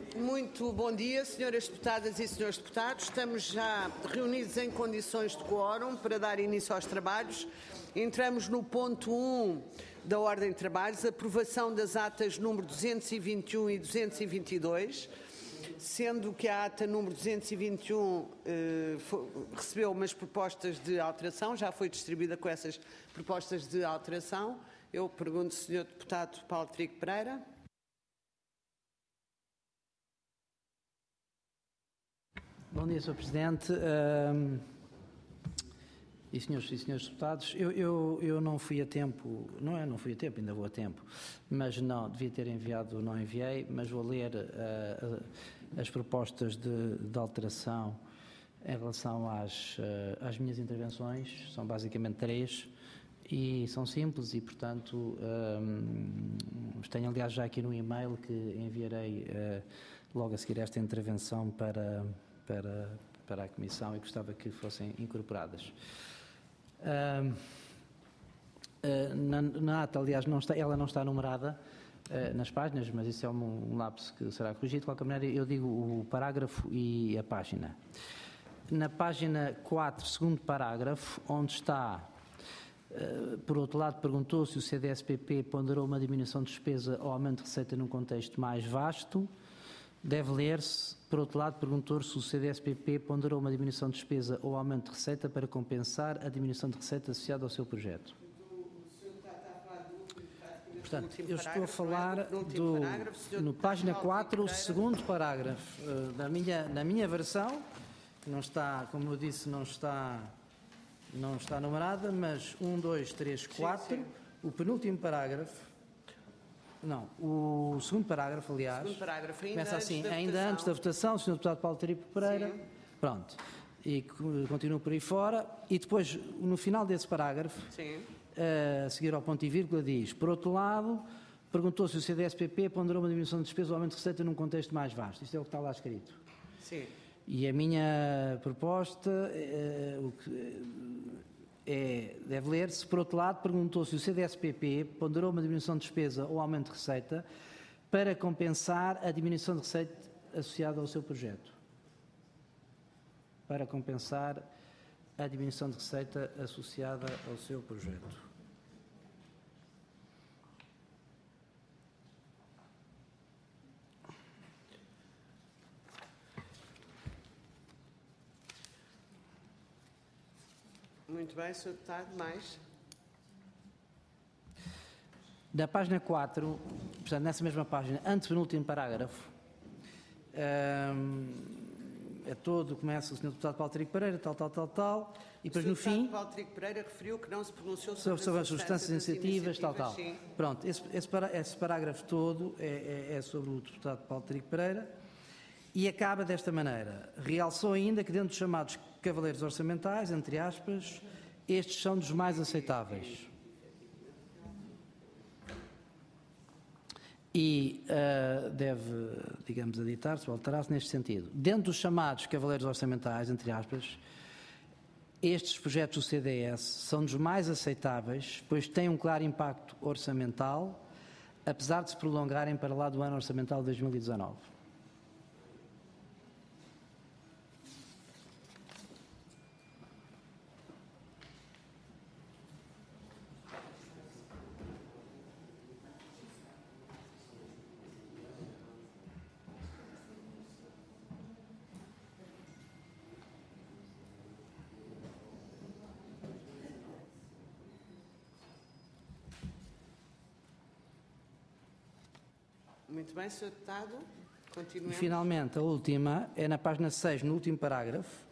Muito bom dia, senhoras deputadas e senhores deputados. Estamos já reunidos em condições de quórum para dar início aos trabalhos. Entramos no ponto 1 da ordem de trabalhos, aprovação das atas número 221 e 222, sendo que a ata número 221 recebeu umas propostas de alteração, já foi distribuída com essas propostas de alteração. Eu pergunto, senhor deputado Paulo Trigo Pereira. Bom dia, Sr. Presidente e senhores deputados. Eu não fui a tempo, não fui a tempo, ainda vou a tempo, mas não, devia ter enviado, não enviei, mas vou ler as propostas de alteração em relação às minhas intervenções. São basicamente 3 e são simples e, portanto, tenho aliás já aqui no e-mail que enviarei logo a seguir esta intervenção para a Comissão e gostava que fossem incorporadas. Na ata, aliás, ela não está numerada nas páginas, mas isso é um lapso que será corrigido. De qualquer maneira, eu digo o parágrafo e a página. Na página 4, segundo parágrafo, onde está, por outro lado, perguntou se o CDS-PP ponderou uma diminuição de despesa ou aumento de receita num contexto mais vasto. Deve ler-se, por outro lado, perguntou se o CDS-PP ponderou uma diminuição de despesa ou aumento de receita para compensar a diminuição de receita associada ao seu projeto. Portanto, eu estou a falar no página 4, segundo parágrafo, na minha versão, que não está, como eu disse, não está numerada, mas 1, 2, 3, 4, sim. O penúltimo parágrafo. Não, o segundo parágrafo, aliás, começa assim, ainda antes da votação, o Sr. Deputado Paulo Trigo Pereira, sim. Pronto, e continua por aí fora, e depois, no final desse parágrafo, sim. A seguir ao ponto e vírgula, diz, por outro lado, perguntou se o CDS-PP ponderou uma diminuição de despesa ou aumento de receita num contexto mais vasto. Isto é o que está lá escrito. Sim. E a minha proposta deve ler-se, por outro lado, perguntou se o CDS-PP ponderou uma diminuição de despesa ou aumento de receita para compensar a diminuição de receita associada ao seu projeto. Para compensar a diminuição de receita associada ao seu projeto. Muito bem, Sr. Deputado, mais? Da página 4, portanto, nessa mesma página, antepenúltimo parágrafo, todo, começa o Sr. Deputado Paulo Trigo Pereira, tal, e depois no fim... O Sr. Paulo Trigo Pereira referiu que não se pronunciou sobre as substâncias iniciativas, tal. Sim. Pronto, esse parágrafo todo é sobre o Deputado Paulo Trigo Pereira e acaba desta maneira. Realçou ainda que dentro dos chamados cavaleiros orçamentais, entre aspas, estes são dos mais aceitáveis. E deve, digamos, aditar-se ou alterar-se neste sentido. Dentro dos chamados cavaleiros orçamentais, entre aspas, estes projetos do CDS são dos mais aceitáveis, pois têm um claro impacto orçamental, apesar de se prolongarem para lá do ano orçamental de 2019. Muito bem, Sr. Deputado. Continuemos. E, finalmente, a última é na página 6, no último parágrafo.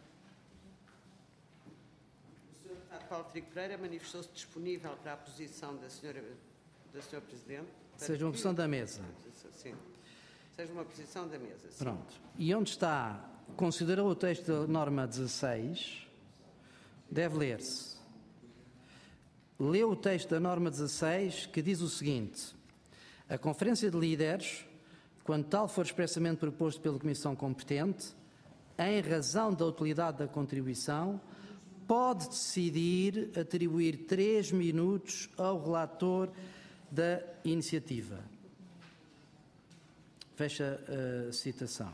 O Sr. Deputado Paulo Trigo Pereira manifestou-se disponível para a posição da Sra. Presidente. Seja uma posição da mesa. Sim. Seja uma posição da mesa. Sim. Pronto. E onde está, considerou o texto da norma 16, deve ler-se. Leu o texto da norma 16, que diz o seguinte: a Conferência de Líderes, quando tal for expressamente proposto pela Comissão competente, em razão da utilidade da contribuição, pode decidir atribuir 3 minutos ao relator da iniciativa. Fecha a citação.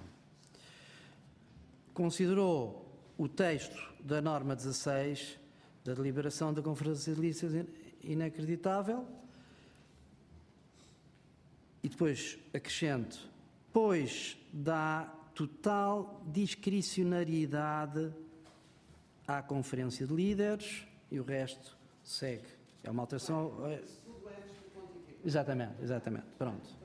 Considerou o texto da norma 16 da deliberação da Conferência de Listas inacreditável e depois acrescento, pois dá total discricionariedade à Conferência de Líderes e o resto segue. É uma alteração... Exatamente, pronto.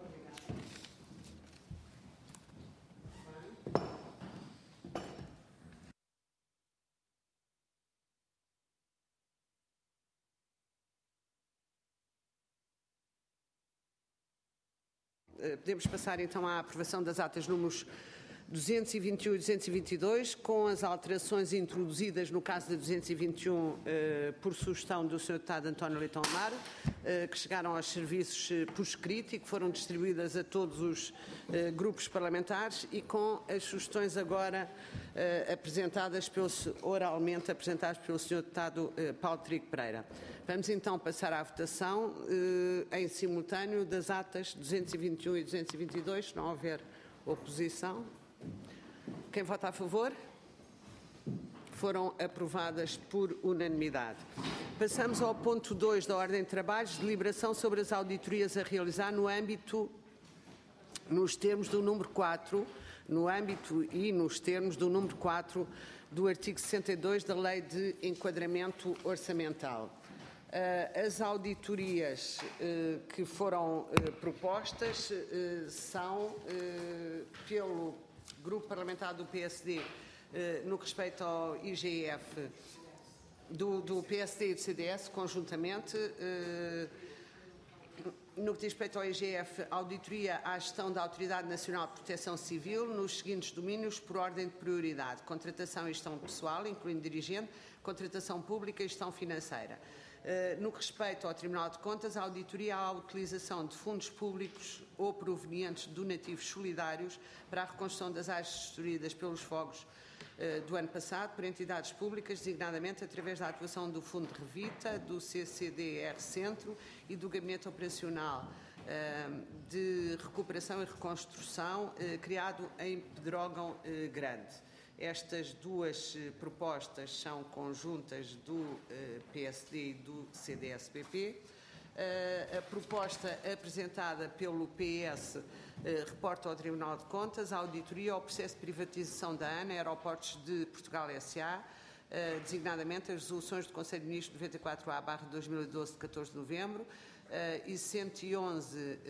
Podemos passar então à aprovação das atas números 221 e 222, com as alterações introduzidas no caso da 221 por sugestão do Sr. Deputado António Leitão Amaro, que chegaram aos serviços por escrito e que foram distribuídas a todos os grupos parlamentares e com as sugestões agora oralmente apresentadas pelo Sr. Deputado Paulo Trigo Pereira. Vamos então passar à votação em simultâneo das atas 221 e 222, se não houver oposição. Quem vota a favor? Foram aprovadas por unanimidade. Passamos ao ponto 2 da ordem de trabalhos, deliberação sobre as auditorias a realizar nos termos do número 4, nos termos do número 4 do artigo 62 da Lei de Enquadramento Orçamental. As auditorias que foram propostas são pelo Grupo Parlamentar do PSD no que respeita ao IGF do PSD e do CDS conjuntamente. No que diz respeito ao IGF, auditoria à gestão da Autoridade Nacional de Proteção Civil nos seguintes domínios por ordem de prioridade: contratação e gestão pessoal, incluindo dirigente, contratação pública e gestão financeira. No que respeita ao Tribunal de Contas, a auditoria à utilização de fundos públicos ou provenientes de donativos solidários para a reconstrução das áreas destruídas pelos fogos do ano passado por entidades públicas, designadamente através da atuação do Fundo de Revita, do CCDR Centro e do Gabinete Operacional de Recuperação e Reconstrução, criado em Pedrógão Grande. Estas duas propostas são conjuntas do PSD e do CDS-PP. A proposta apresentada pelo PS reporta ao Tribunal de Contas a auditoria ao processo de privatização da ANA Aeroportos de Portugal S.A., designadamente as resoluções do Conselho de Ministros 94A/2012 de 14 de novembro e 111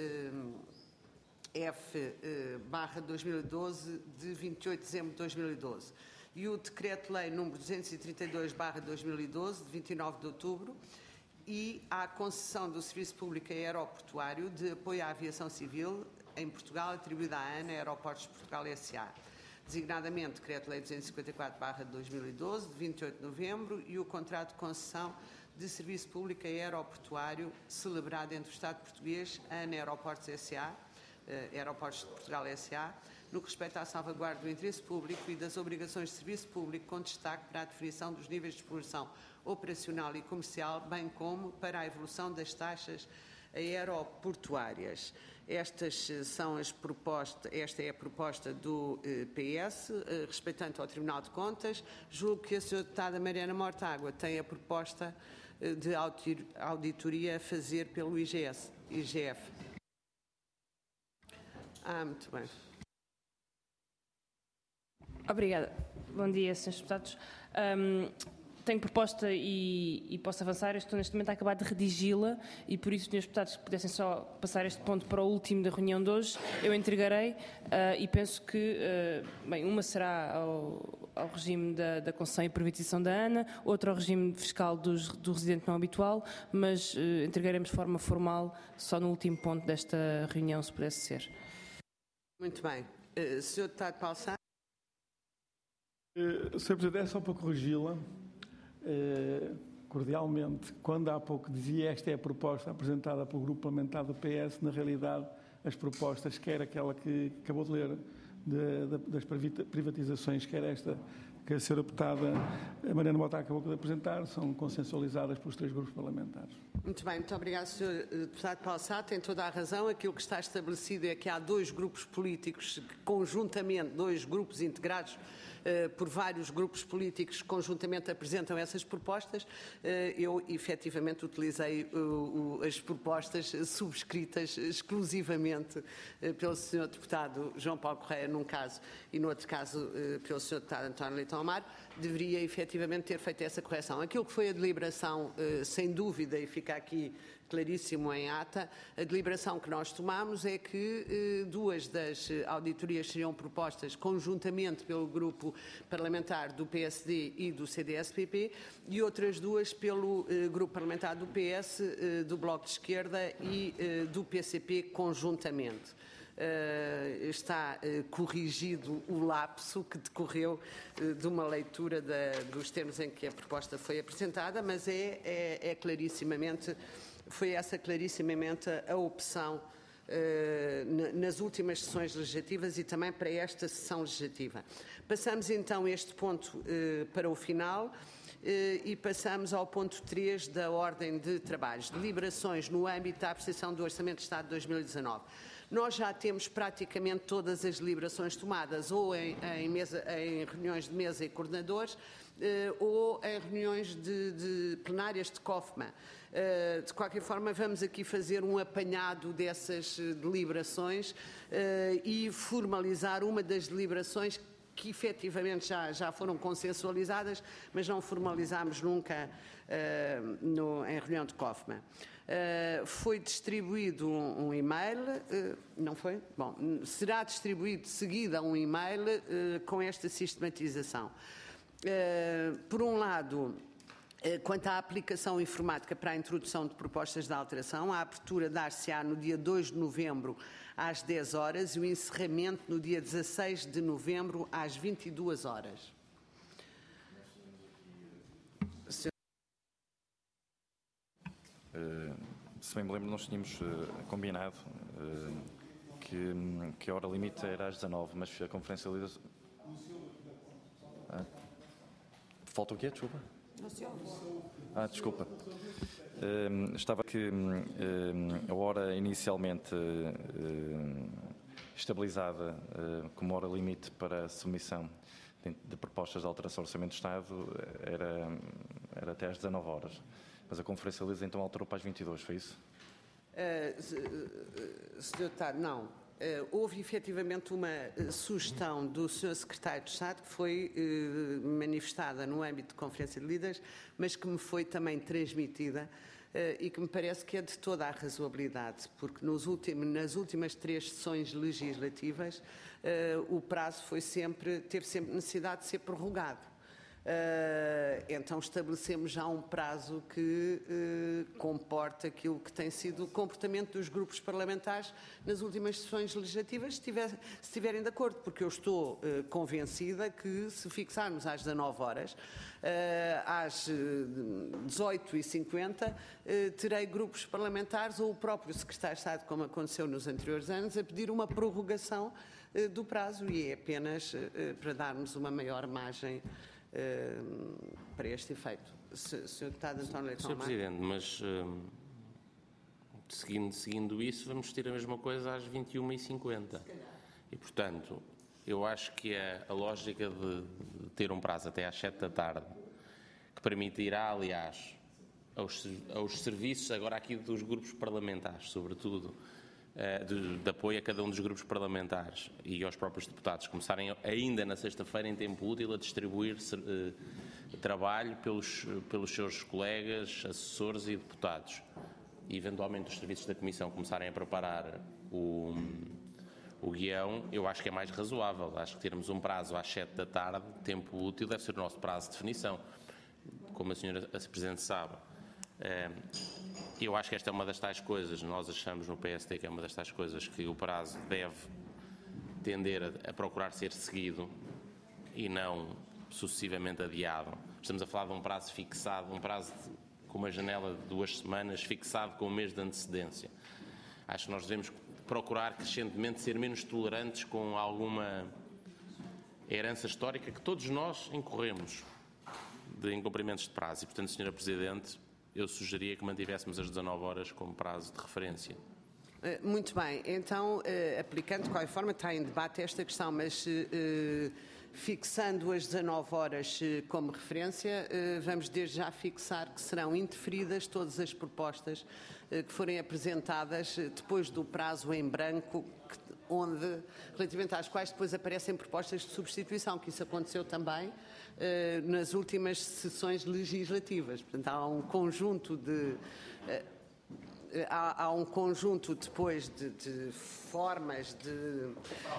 F/2012 de 28 de dezembro de 2012 e o Decreto-Lei número 232/2012 de 29 de outubro e à concessão do Serviço Público Aeroportuário de apoio à aviação civil em Portugal atribuída à ANA Aeroportos de Portugal S.A., designadamente Decreto-Lei 254/2012 de 28 de novembro e o contrato de concessão de Serviço Público Aeroportuário celebrado entre o Estado português, a ANA Aeroportos S.A., Aeroportos de Portugal S.A., no que respeita à salvaguarda do interesse público e das obrigações de serviço público, com destaque para a definição dos níveis de exploração operacional e comercial, bem como para a evolução das taxas aeroportuárias. Estas são as propostas, esta é a proposta do PS, respeitante ao Tribunal de Contas. Julgo que a Sra. Deputada Mariana Mortágua tem a proposta de auditoria a fazer pelo IGF. Muito bem. Obrigada. Bom dia, Srs. Deputados. Tenho proposta e posso avançar. Eu estou neste momento a acabar de redigi-la e por isso, Srs. Deputados, que pudessem só passar este ponto para o último da reunião de hoje, eu entregarei e penso que, uma será ao regime da concessão e privatização da ANA, outra ao regime fiscal do residente não habitual, mas entregaremos de forma formal só no último ponto desta reunião, se pudesse ser. Muito bem. Sr. Deputado Paulo Sá. Sr. Presidente, só para corrigi-la, cordialmente, quando há pouco dizia esta é a proposta apresentada pelo Grupo Parlamentar do PS, na realidade as propostas, quer aquela que acabou de ler das privatizações, quer esta que a senhora deputada Mariana Mota acabou de apresentar são consensualizadas pelos 3 grupos parlamentares. Muito bem, muito obrigado, Sr. Deputado Paulo Sá, tem toda a razão. Aquilo que está estabelecido é que há 2 grupos políticos que conjuntamente, 2 grupos integrados por vários grupos políticos que conjuntamente apresentam essas propostas. Eu, efetivamente, utilizei as propostas subscritas exclusivamente pelo Sr. Deputado João Paulo Correia, num caso, e no outro caso pelo Sr. Deputado António Leitão Amaro. Deveria, efetivamente, ter feito essa correção. Aquilo que foi a deliberação, sem dúvida, e fica aqui claríssimo em ata, a deliberação que nós tomamos é que 2 das auditorias seriam propostas conjuntamente pelo grupo parlamentar do PSD e do CDS-PP e outras 2 pelo grupo parlamentar do PS, do Bloco de Esquerda e do PCP conjuntamente. Está corrigido o lapso que decorreu de uma leitura dos termos em que a proposta foi apresentada, mas é clarissimamente, foi essa clarissimamente a opção nas últimas sessões legislativas e também para esta sessão legislativa. Passamos então este ponto para o final. E passamos ao ponto 3 da ordem de trabalhos, deliberações no âmbito da apreciação do Orçamento de Estado de 2019. Nós já temos praticamente todas as deliberações tomadas, ou em reuniões de mesa e coordenadores, ou em reuniões de plenárias de COFMA. De qualquer forma, vamos aqui fazer um apanhado dessas deliberações e formalizar uma das deliberações que efetivamente já foram consensualizadas, mas não formalizámos nunca em reunião de COFMA. Foi distribuído um e-mail, não foi? Bom, será distribuído de seguida um e-mail com esta sistematização. Por um lado, quanto à aplicação informática para a introdução de propostas de alteração, a abertura dar-se-á no dia 2 de novembro às 10 horas e o encerramento no dia 16 de novembro às 22 horas. Se bem me lembro, nós tínhamos combinado que a hora limite era às 19, mas a conferência de líderes... Falta o quê? Desculpa. Desculpa. Estava que a hora inicialmente estabilizada como hora limite para a submissão de propostas de alteração do Orçamento de Estado era até às 19 horas. Mas a Conferência de Líderes então alterou para as 22, foi isso? Sr. Deputado, não. Houve efetivamente uma sugestão do Sr. Secretário de Estado que foi manifestada no âmbito de Conferência de Líderes, mas que me foi também transmitida e que me parece que é de toda a razoabilidade, porque nas últimas 3 sessões legislativas o prazo teve sempre necessidade de ser prorrogado. Então estabelecemos já um prazo que comporta aquilo que tem sido o comportamento dos grupos parlamentares nas últimas sessões legislativas, se estiverem de acordo, porque eu estou convencida que se fixarmos às 19 horas, às 18h50, terei grupos parlamentares ou o próprio Secretário de Estado, como aconteceu nos anteriores anos, a pedir uma prorrogação do prazo e é apenas para darmos uma maior margem para este efeito. Sr. Deputado António Leitão Amaro. Sr. Presidente, mas seguindo isso, vamos ter a mesma coisa às 21h50. E, portanto, eu acho que é a lógica de ter um prazo até às 7 da tarde, que permitirá, aliás, aos serviços, agora aqui dos grupos parlamentares, sobretudo, de apoio a cada um dos grupos parlamentares e aos próprios deputados começarem ainda na sexta-feira em tempo útil a distribuir trabalho pelos seus colegas, assessores e deputados e eventualmente os serviços da Comissão começarem a preparar o guião. Eu acho que é mais razoável, acho que termos um prazo às 7 da tarde, tempo útil, deve ser o nosso prazo de definição, como a senhora Presidente sabe. Eu acho que esta é uma das tais coisas, nós achamos no PSD que é uma das tais coisas que o prazo deve tender a procurar ser seguido e não sucessivamente adiado. Estamos a falar de um prazo fixado, um prazo com uma janela de 2 semanas, fixado com um mês de antecedência. Acho que nós devemos procurar crescentemente ser menos tolerantes com alguma a herança histórica que todos nós incorremos de incumprimentos de prazo. E, portanto, Sra. Presidente, eu sugeria que mantivéssemos as 19 horas como prazo de referência. Muito bem. Então, aplicando de qualquer forma, está em debate esta questão, mas fixando as 19 horas como referência, vamos desde já fixar que serão indeferidas todas as propostas que forem apresentadas depois do prazo em branco, relativamente às quais depois aparecem propostas de substituição, que isso aconteceu também nas últimas sessões legislativas. Portanto, há um conjunto de... Há um conjunto depois de formas de...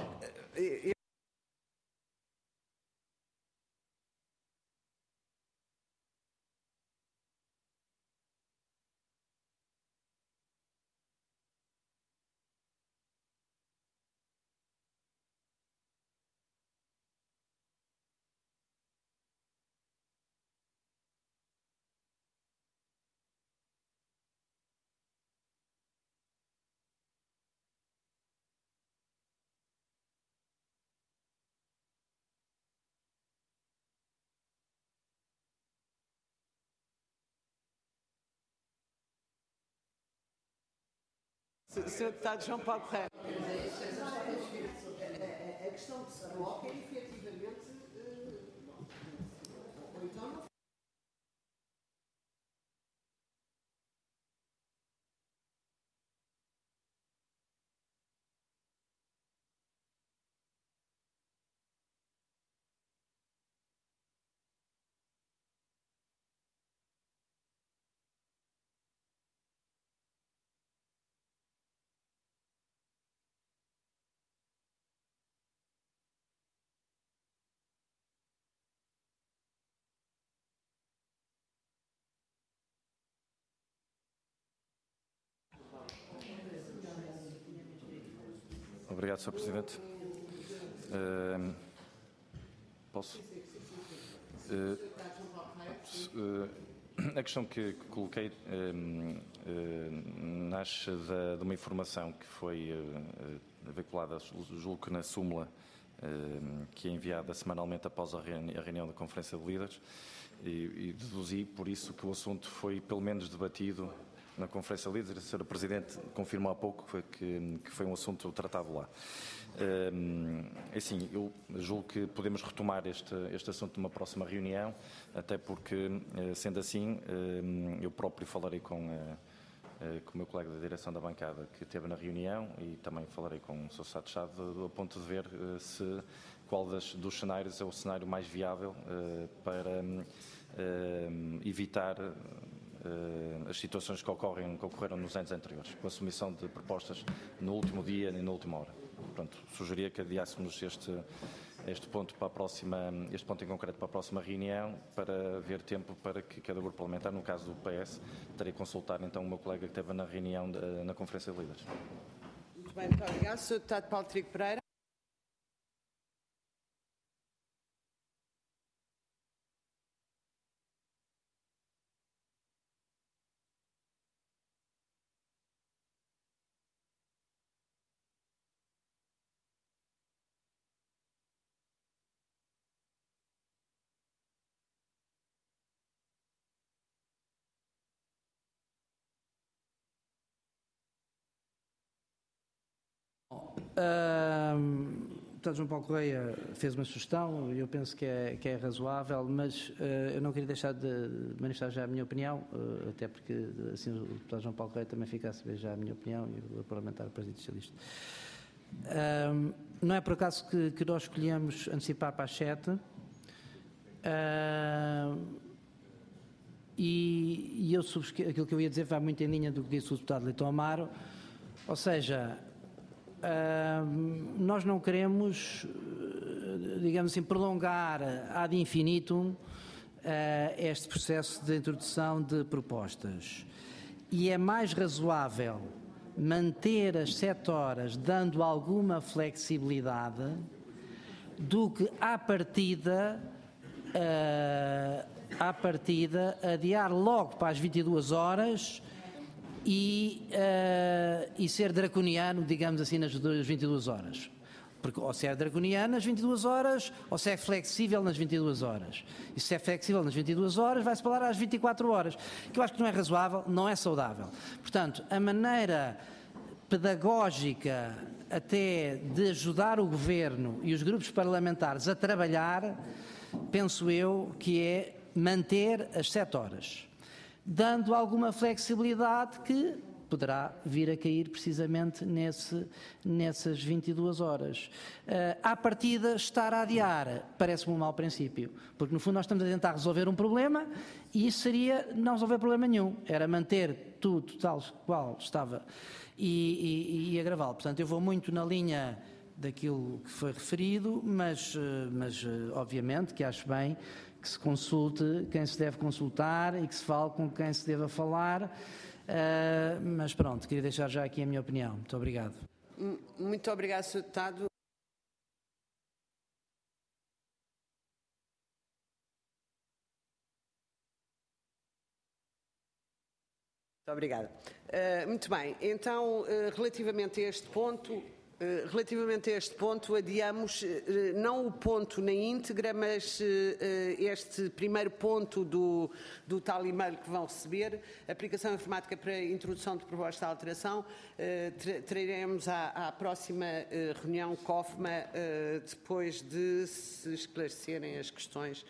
Sr. Deputado João Paulo Correia. A questão que se coloca é efetivamente... Obrigado, Sr. Presidente. Posso? A questão que coloquei nasce de uma informação que foi veiculada, julgo que na súmula, que é enviada semanalmente após a reunião da Conferência de Líderes, e deduzi por isso que o assunto foi pelo menos debatido na Conferência de Líderes. A Sra. Presidente confirmou há pouco que foi um assunto tratado lá. Assim, eu julgo que podemos retomar este assunto numa próxima reunião, até porque, sendo assim, eu próprio falarei com o meu colega da direção da bancada que esteve na reunião e também falarei com o Sr. Secretário de Estado a ponto de ver qual dos cenários é o cenário mais viável para evitar as situações que ocorreram nos anos anteriores, com a submissão de propostas no último dia e na última hora. Portanto, sugeria que adiássemos este ponto em concreto para a próxima reunião, para haver tempo para que cada grupo parlamentar, no caso do PS, terei que consultar então o meu colega que esteve na reunião na Conferência de Líderes. Muito bem, muito obrigado. Sr. Deputado Paulo Trigo Pereira. Deputado João Paulo Correia fez uma sugestão, eu penso que é razoável, mas eu não queria deixar de manifestar já a minha opinião, até porque assim o deputado João Paulo Correia também fica a saber já a minha opinião e o parlamentar do Partido Socialista. Não é por acaso que nós escolhemos antecipar para as 7, e aquilo que eu ia dizer vai muito em linha do que disse o deputado Leitão Amaro, ou seja, nós não queremos, digamos assim, prolongar ad infinitum este processo de introdução de propostas. E é mais razoável manter as 7 horas, dando alguma flexibilidade, do que à partida adiar logo para as 22 horas e ser draconiano, digamos assim, nas 22 horas. Porque ou se é draconiano nas 22 horas, ou se é flexível nas 22 horas. E se é flexível nas 22 horas, vai-se falar às 24 horas. Que eu acho que não é razoável, não é saudável. Portanto, a maneira pedagógica até de ajudar o Governo e os grupos parlamentares a trabalhar, penso eu, que é manter as 7 horas, dando alguma flexibilidade que poderá vir a cair precisamente nessas 22 horas. À partida, estar a adiar parece-me um mau princípio, porque no fundo nós estamos a tentar resolver um problema e isso seria não resolver problema nenhum, era manter tudo tal qual estava e agravá-lo. Portanto, eu vou muito na linha daquilo que foi referido, mas obviamente que acho bem que se consulte quem se deve consultar e que se fale com quem se deva falar. Mas pronto, queria deixar já aqui a minha opinião. Muito obrigado. Muito obrigado, Sr. Deputado. Muito obrigada. Muito bem, então, relativamente a este ponto, adiamos não o ponto na íntegra, mas este primeiro ponto do tal e-mail que vão receber, aplicação informática para introdução de proposta de alteração, traremos à próxima reunião COFMA, depois de se esclarecerem as questões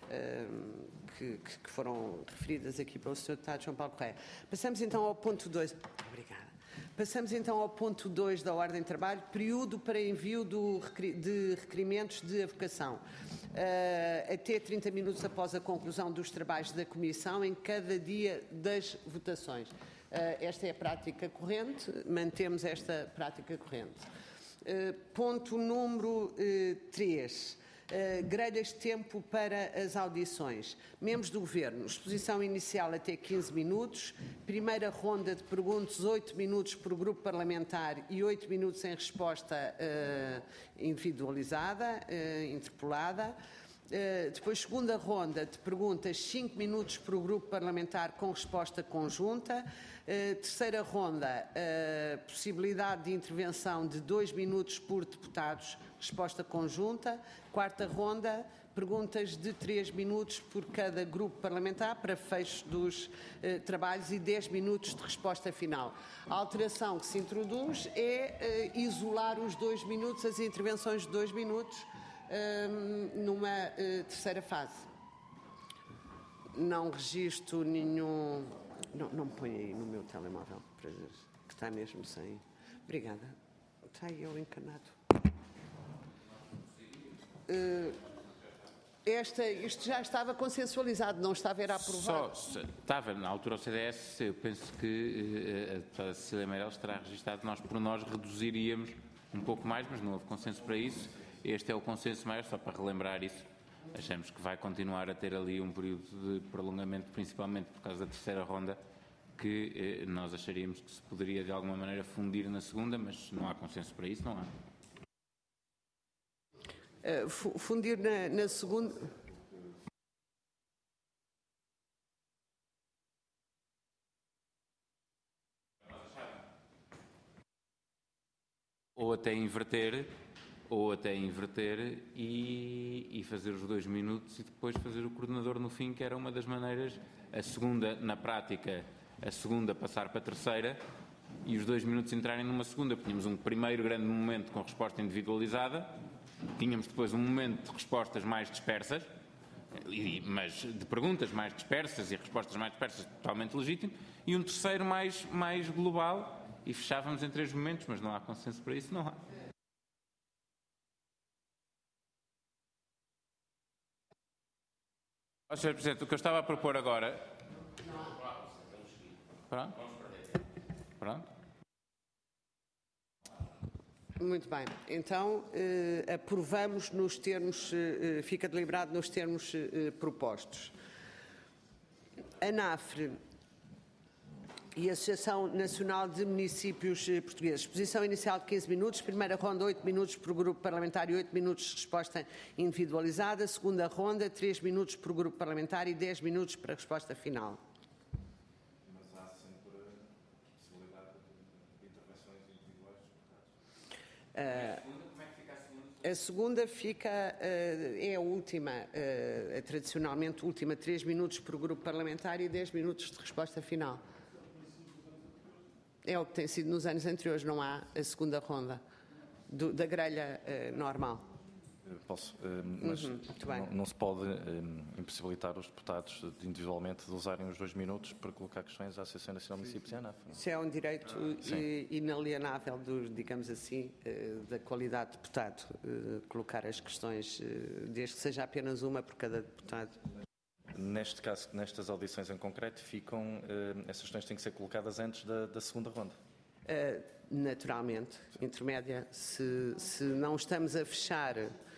que foram referidas aqui pelo Sr. Deputado João Paulo Correia. Passamos então ao ponto 2. Obrigada. Passamos então ao ponto 2 da ordem de trabalho, período para envio de requerimentos de avocação. Até 30 minutos após a conclusão dos trabalhos da Comissão em cada dia das votações. Esta é a prática corrente, mantemos esta prática corrente. Ponto número 3. Grelhas de tempo para as audições. Membros do Governo, exposição inicial até 15 minutos, primeira ronda de perguntas 8 minutos por grupo parlamentar e 8 minutos em resposta individualizada, interpolada. Depois, segunda ronda de perguntas, 5 minutos por grupo parlamentar com resposta conjunta. Terceira ronda, possibilidade de intervenção de 2 minutos por deputados, resposta conjunta. Quarta ronda, perguntas de 3 minutos por cada grupo parlamentar para fecho dos trabalhos e 10 minutos de resposta final. A alteração que se introduz é isolar os 2 minutos, as intervenções de 2 minutos, numa terceira fase. Não registro nenhum... Não me põe aí no meu telemóvel, que está mesmo sem... Obrigada. Está aí eu encanado. Isto já estava consensualizado, não estava era aprovado. Estava na altura o CDS, eu penso que a deputada Cecília Meirelles terá registado, nós por nós reduziríamos um pouco mais, mas não houve consenso para isso. Este é o consenso maior, só para relembrar isso. Achamos que vai continuar a ter ali um período de prolongamento, principalmente por causa da terceira ronda, que nós acharíamos que se poderia de alguma maneira fundir na segunda, mas não há consenso para isso, não há. Fundir na segunda... Ou até inverter e fazer os 2 minutos e depois fazer o coordenador no fim, que era uma das maneiras, a segunda, na prática, a segunda passar para a terceira e os 2 minutos entrarem numa segunda. Tínhamos um primeiro grande momento com resposta individualizada, tínhamos depois um momento de respostas mais dispersas, mas de perguntas mais dispersas e respostas mais dispersas totalmente legítimo, e um terceiro mais global, e fechávamos em 3 momentos, mas não há consenso para isso, não há. Sr. Presidente, o que eu estava a propor agora... Pronto. Muito bem. Então, aprovamos nos termos, fica deliberado nos termos propostos. A NAFRE e a Associação Nacional de Municípios Portugueses. Exposição inicial de 15 minutos, primeira ronda 8 minutos por grupo parlamentar e 8 minutos de resposta individualizada, segunda ronda 3 minutos por grupo parlamentar e 10 minutos para a resposta final. Mas há sempre a possibilidade de intervenções individuais dos deputados. Como é que fica a A segunda fica, é a última, tradicionalmente última, 3 minutos por grupo parlamentar e 10 minutos de resposta final. É o que tem sido nos anos anteriores, não há a segunda ronda da grelha normal. Posso, mas não se pode impossibilitar os deputados individualmente de usarem os 2 minutos para colocar questões à Associação Nacional de Municípios e à ANAF. Isso é um direito inalienável, digamos assim, da qualidade de deputado, colocar as questões, desde que seja apenas uma por cada deputado. Neste caso, nestas audições em concreto, essas questões têm que ser colocadas antes da segunda ronda? Naturalmente, intermédia. Se não estamos a fechar,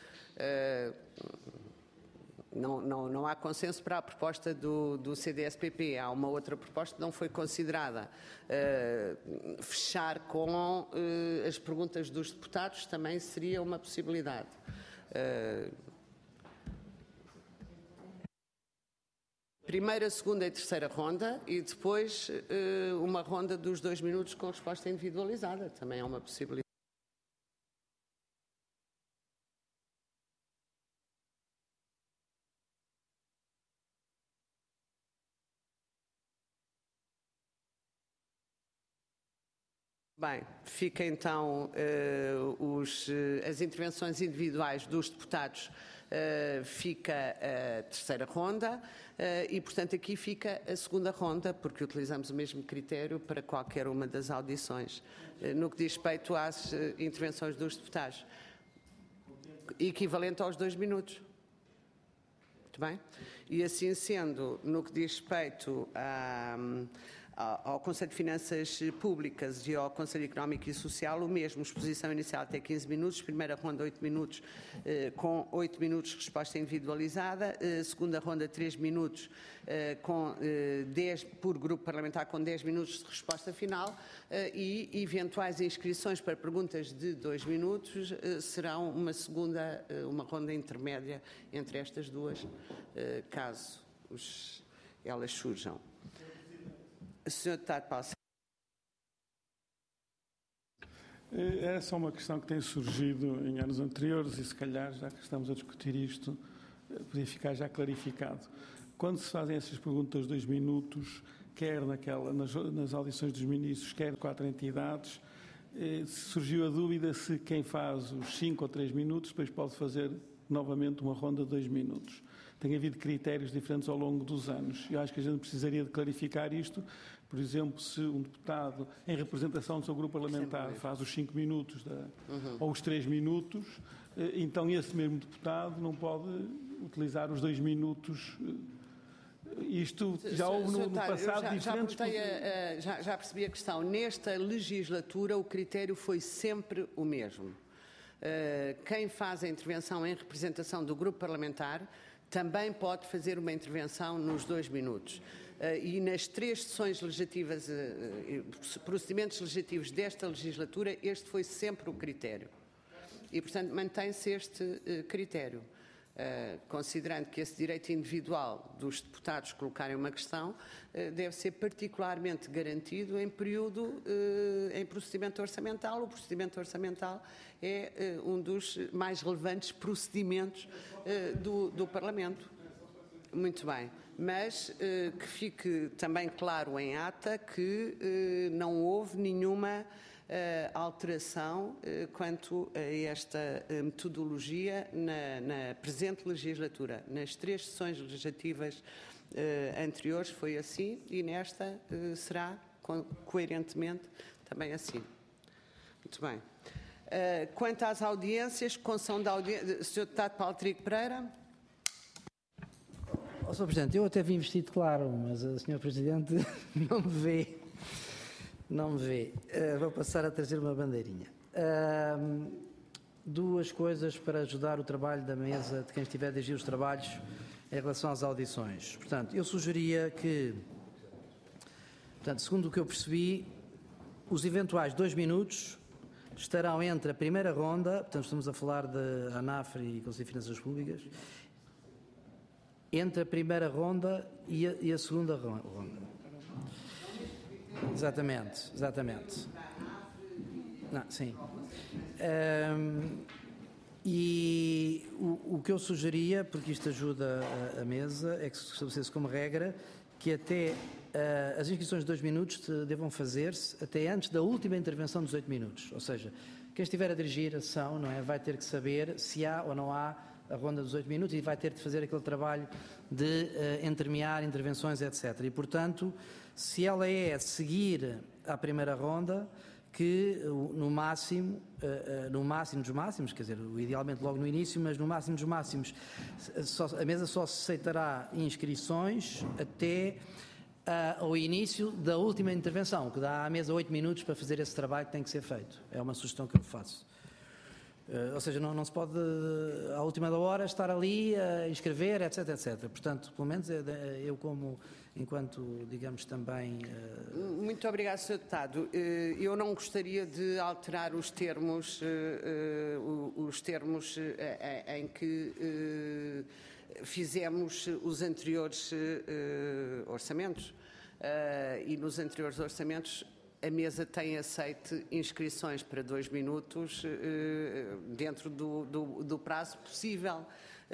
não há consenso para a proposta do CDS-PP. Há uma outra proposta que não foi considerada. Fechar com as perguntas dos deputados também seria uma possibilidade. Primeira, segunda e terceira ronda e depois uma ronda dos 2 minutos com resposta individualizada. Também é uma possibilidade. Bem, fica então as intervenções individuais dos deputados, fica a terceira ronda e, portanto, aqui fica a segunda ronda, porque utilizamos o mesmo critério para qualquer uma das audições. No que diz respeito às intervenções dos deputados, equivalente aos 2 minutos. Muito bem? E assim sendo, no que diz respeito ao Conselho de Finanças Públicas e ao Conselho Económico e Social, o mesmo, exposição inicial até 15 minutos, primeira ronda 8 minutos, com 8 minutos de resposta individualizada, segunda ronda 3 minutos, com 10 por grupo parlamentar, com 10 minutos de resposta final, e eventuais inscrições para perguntas de 2 minutos serão uma ronda intermédia entre estas duas, caso elas surjam. Sr. Deputado Paulo. É só uma questão que tem surgido em anos anteriores e, se calhar, já que estamos a discutir isto, podia ficar já clarificado. Quando se fazem essas perguntas de 2 minutos, quer nas audições dos ministros, quer 4 entidades, surgiu a dúvida se quem faz os 5 ou 3 minutos depois pode fazer novamente uma ronda de 2 minutos. Tem havido critérios diferentes ao longo dos anos. Eu acho que a gente precisaria de clarificar isto. Por exemplo, se um deputado, em representação do seu grupo parlamentar, faz os 5 minutos ou os 3 minutos, então esse mesmo deputado não pode utilizar os 2 minutos. Isto já houve no passado diferentes... Já percebi a questão. Nesta legislatura, o critério foi sempre o mesmo. Quem faz a intervenção em representação do grupo parlamentar também pode fazer uma intervenção nos 2 minutos. E nas 3 sessões legislativas, procedimentos legislativos desta legislatura, este foi sempre o critério. E, portanto, mantém-se este critério. Considerando que esse direito individual dos deputados colocarem uma questão deve ser particularmente garantido em procedimento orçamental. O procedimento orçamental é um dos mais relevantes procedimentos do Parlamento. Muito bem, mas que fique também claro em ata que não houve nenhuma alteração quanto a esta metodologia na presente legislatura. Nas 3 sessões legislativas anteriores foi assim e nesta será coerentemente também assim. Muito bem. Quanto às audiências, concessão da audiência, Sr. Deputado Paulo Trigo Pereira. Sr. Presidente, eu até vim vestido claro, mas a Sra. Presidente não me vê. Não me vê. Vou passar a trazer uma bandeirinha. 2 coisas para ajudar o trabalho da mesa de quem estiver a dirigir os trabalhos em relação às audições. Portanto, eu sugeria que, segundo o que eu percebi, os eventuais 2 minutos estarão entre a primeira ronda, portanto estamos a falar de ANAF e Conselho de Finanças Públicas, entre a primeira ronda e a segunda ronda. Exatamente. Não, sim. E o que eu sugeria, porque isto ajuda a mesa, é que se estabelecesse como regra que até as inscrições de 2 minutos devam fazer-se até antes da última intervenção dos 8 minutos. Ou seja, quem estiver a dirigir a sessão, não é, vai ter que saber se há ou não há a ronda dos 8 minutos e vai ter de fazer aquele trabalho de entremear intervenções, etc. E, portanto, se ela é seguir à primeira ronda, que no máximo dos máximos, quer dizer, idealmente logo no início, mas no máximo dos máximos, a mesa só se aceitará inscrições até ao início da última intervenção, que dá à mesa 8 minutos para fazer esse trabalho que tem que ser feito. É uma sugestão que eu faço. Ou seja, não se pode, à última da hora, estar ali a inscrever, etc, etc. Portanto, pelo menos eu enquanto, digamos, também... Muito obrigado, Sr. Deputado. Eu não gostaria de alterar os termos em que fizemos os anteriores orçamentos. E nos anteriores orçamentos a mesa tem aceite inscrições para 2 minutos dentro do prazo possível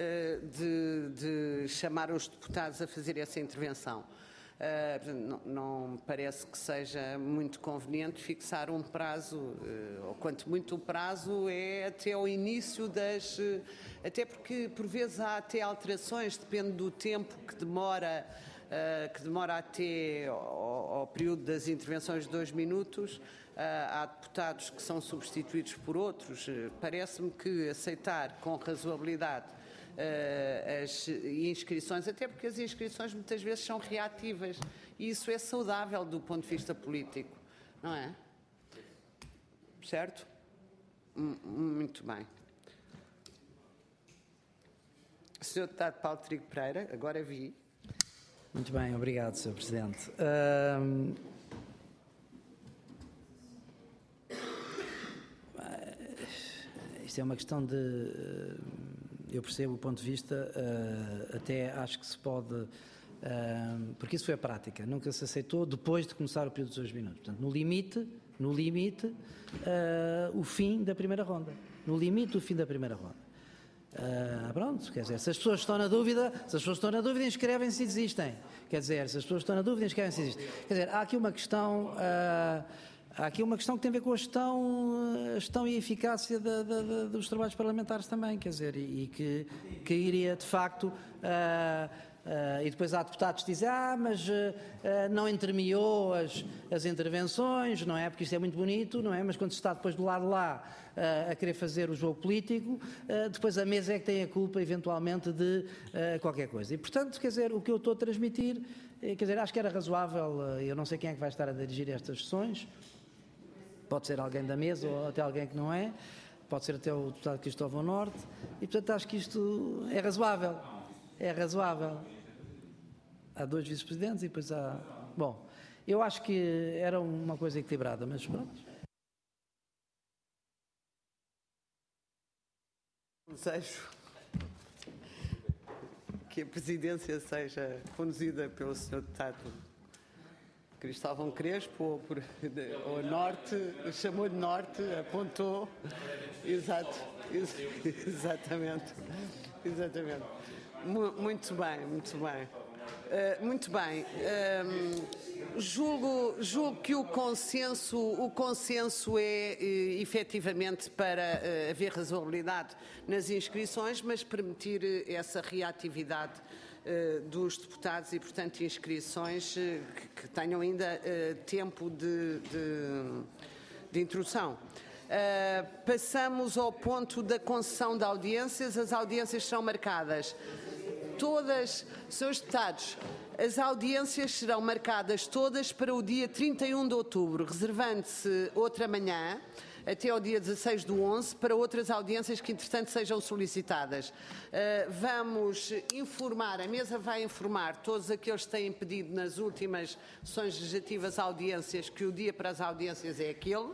de chamar os deputados a fazer essa intervenção. Não me parece que seja muito conveniente fixar um prazo, ou quanto muito o prazo é até ao início até porque por vezes há até alterações, depende do tempo que demora até ao período das intervenções de 2 minutos. Há deputados que são substituídos por outros. Parece-me que aceitar com razoabilidade as inscrições, até porque as inscrições muitas vezes são reativas, e isso é saudável do ponto de vista político, não é? Certo? Muito bem. Sr. Deputado Paulo Trigo Pereira, agora vi. Muito bem, obrigado, Sr. Presidente. Isto é uma questão de... eu percebo o ponto de vista, até acho que se pode... porque isso foi a prática, nunca se aceitou depois de começar o período dos 2 minutos. Portanto, no limite, o fim da primeira ronda. No limite, o fim da primeira ronda. Pronto, quer dizer, se as pessoas estão na dúvida, inscrevem-se e desistem. Quer dizer, se as pessoas estão na dúvida, inscrevem-se e desistem. Quer dizer, há aqui uma questão que tem a ver com a gestão e a eficácia dos trabalhos parlamentares também, quer dizer, e que iria de facto... e depois há deputados que dizem mas não entremeou as intervenções, não é? Porque isto é muito bonito, não é? Mas quando se está depois do lado de lá a querer fazer o jogo político, depois a mesa é que tem a culpa, eventualmente, de qualquer coisa. E, portanto, quer dizer, o que eu estou a transmitir, quer dizer, acho que era razoável, eu não sei quem é que vai estar a dirigir estas sessões, pode ser alguém da mesa ou até alguém que não é, pode ser até o deputado Cristóvão Norte, e, portanto, acho que isto é razoável. É razoável. Há 2 vice-presidentes e depois há... Bom, eu acho que era uma coisa equilibrada, mas pronto. Desejo que a presidência seja conduzida pelo Sr. Deputado Cristóvão Crespo, ou Norte, chamou de Norte, apontou. Exato, exatamente. Muito bem. Muito bem. Julgo que o consenso é efetivamente para haver razoabilidade nas inscrições, mas permitir essa reatividade dos deputados e, portanto, inscrições que tenham ainda tempo de introdução. Passamos ao ponto da concessão de audiências. As audiências são marcadas todas, Srs. Deputados, as audiências serão marcadas todas para o dia 31 de outubro, reservando-se outra manhã, até ao dia 16/11, para outras audiências que, entretanto, sejam solicitadas. Vamos informar, a mesa vai informar todos aqueles que têm pedido nas últimas sessões legislativas audiências que o dia para as audiências é aquele.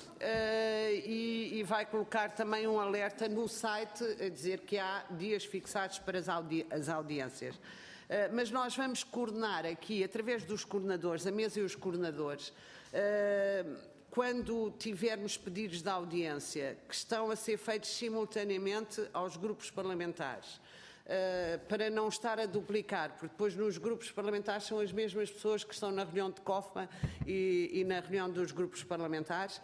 E vai colocar também um alerta no site a dizer que há dias fixados para as audiências. Mas nós vamos coordenar aqui, através dos coordenadores, a mesa e os coordenadores, quando tivermos pedidos de audiência que estão a ser feitos simultaneamente aos grupos parlamentares, para não estar a duplicar, porque depois nos grupos parlamentares são as mesmas pessoas que estão na reunião de COFMA e na reunião dos grupos parlamentares,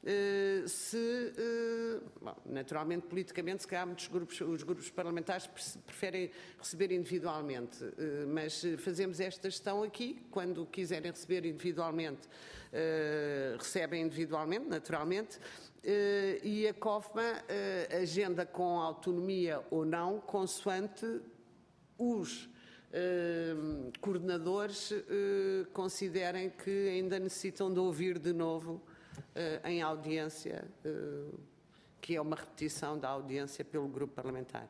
bom, naturalmente, politicamente, se calhar os grupos parlamentares preferem receber individualmente, mas fazemos esta gestão aqui, quando quiserem receber individualmente, recebem individualmente, naturalmente, e a COFMA agenda com autonomia ou não, consoante os coordenadores considerem que ainda necessitam de ouvir de novo em audiência, que é uma repetição da audiência pelo grupo parlamentar.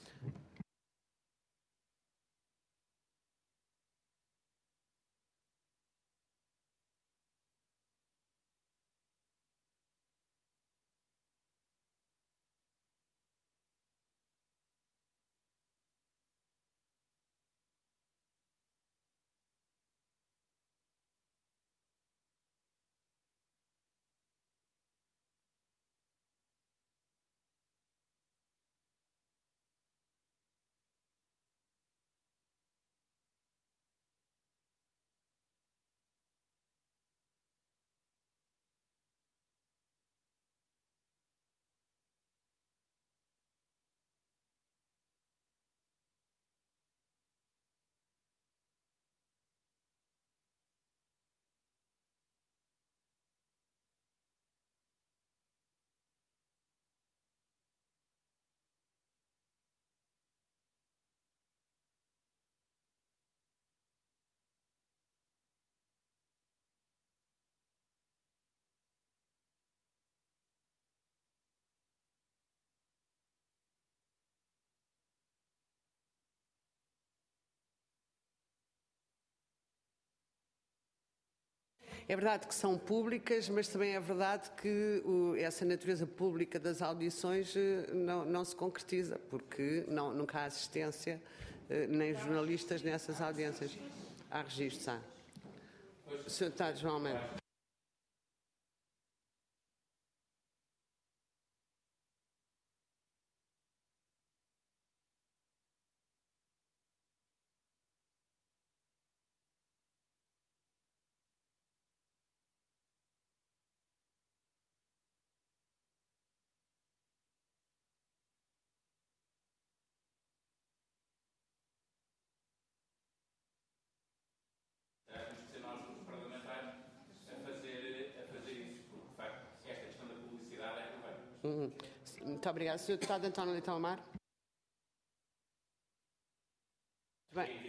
É verdade que são públicas, mas também é verdade que essa natureza pública das audições não se concretiza, porque nunca há assistência, nem jornalistas nessas audiências. Há registros, há. O Sr. Deputado João Almeida. Muito obrigada. Sr. Deputado António Leitão Amar. Bem.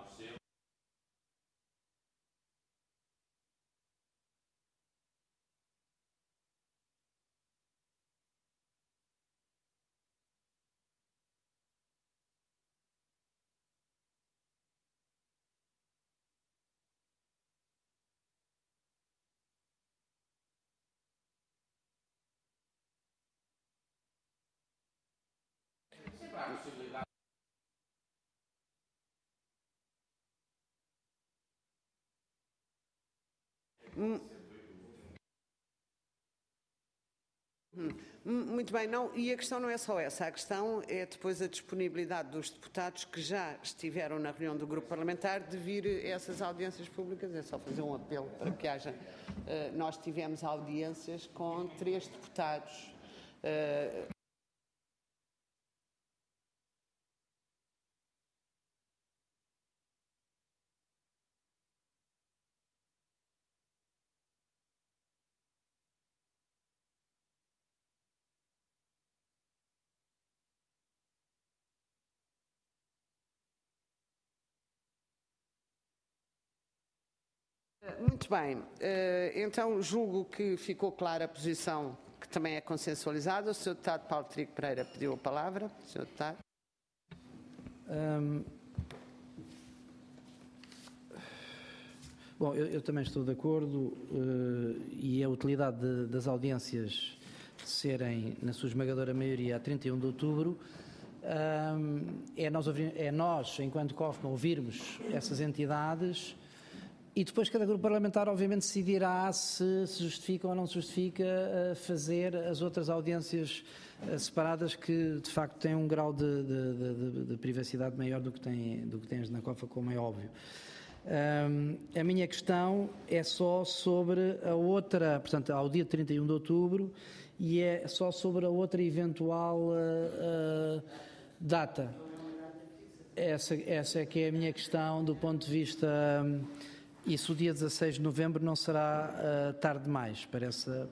Muito bem, não, e a questão não é só essa, a questão é depois a disponibilidade dos deputados que já estiveram na reunião do grupo parlamentar de vir a essas audiências públicas. É só fazer um apelo para que haja. Nós tivemos audiências com 3 deputados. Muito bem, então julgo que ficou clara a posição que também é consensualizada. O Sr. Deputado Paulo Trigo Pereira pediu a palavra. Sr. Deputado. Bom, eu também estou de acordo e a utilidade das audiências serem, na sua esmagadora maioria, a 31 de outubro, é nós, enquanto COFMA, ouvirmos essas entidades E depois cada grupo parlamentar, obviamente, decidirá se justifica ou não se justifica fazer as outras audiências separadas que, de facto, têm um grau de privacidade maior do que tens na COFA, como é óbvio. A minha questão é só sobre a outra, portanto, ao dia 31 de outubro, e é só sobre a outra eventual data. Essa é que é a minha questão do ponto de vista... E se o dia 16 de novembro não será tarde demais para essa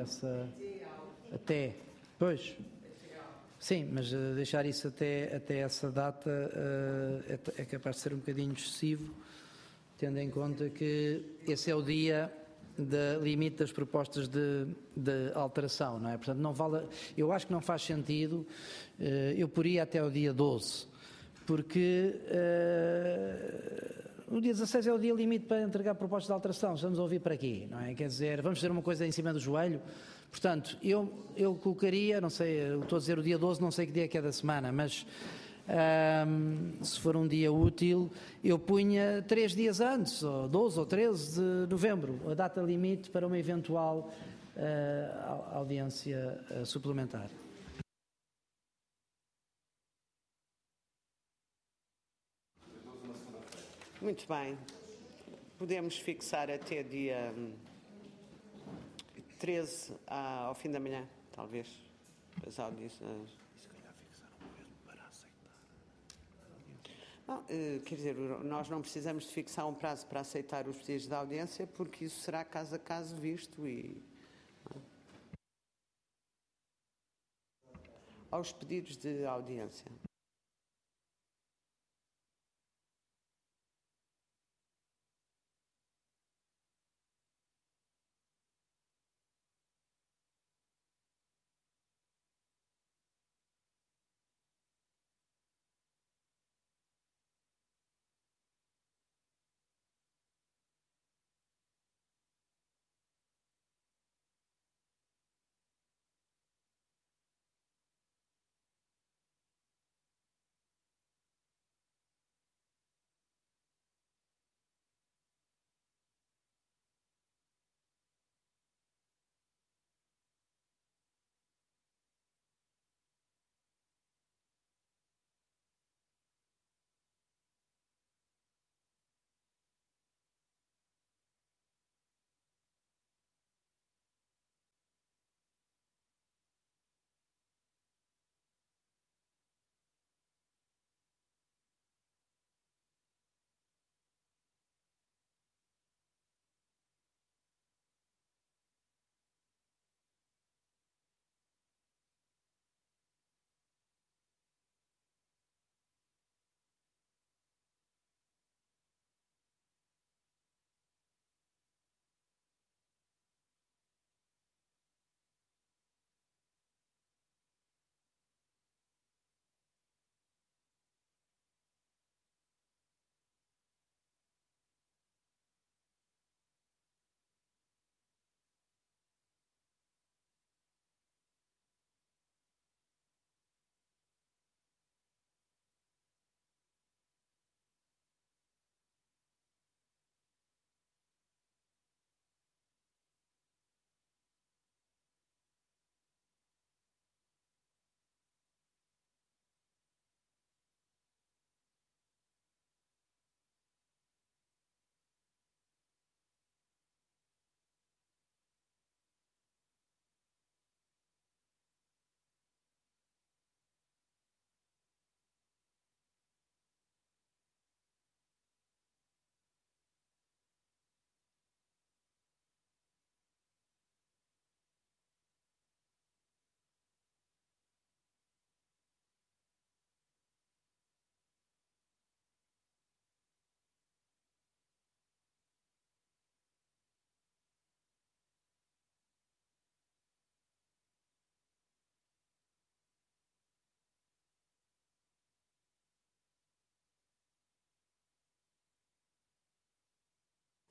até, pois, sim, mas deixar isso até essa data é capaz de ser um bocadinho excessivo, tendo em conta que esse é o dia de limite das propostas de alteração, não é? Portanto, não vale, eu acho que não faz sentido, eu poria até o dia 12, porque... O dia 16 é o dia limite para entregar propostas de alteração. Estamos a ouvir para aqui, não é? Quer dizer, vamos fazer uma coisa em cima do joelho. Portanto, eu colocaria, não sei, estou a dizer o dia 12, não sei que dia é que é da semana, mas se for um dia útil, eu punha 3 dias antes, ou 12 ou 13 de novembro, a data limite para uma eventual audiência suplementar. Muito bem. Podemos fixar até dia 13 ao fim da manhã, talvez, as audiências. Se calhar fixar um período para aceitar. Não, quer dizer, nós não precisamos de fixar um prazo para aceitar os pedidos de audiência, porque isso será caso a caso visto e... Aos pedidos de audiência.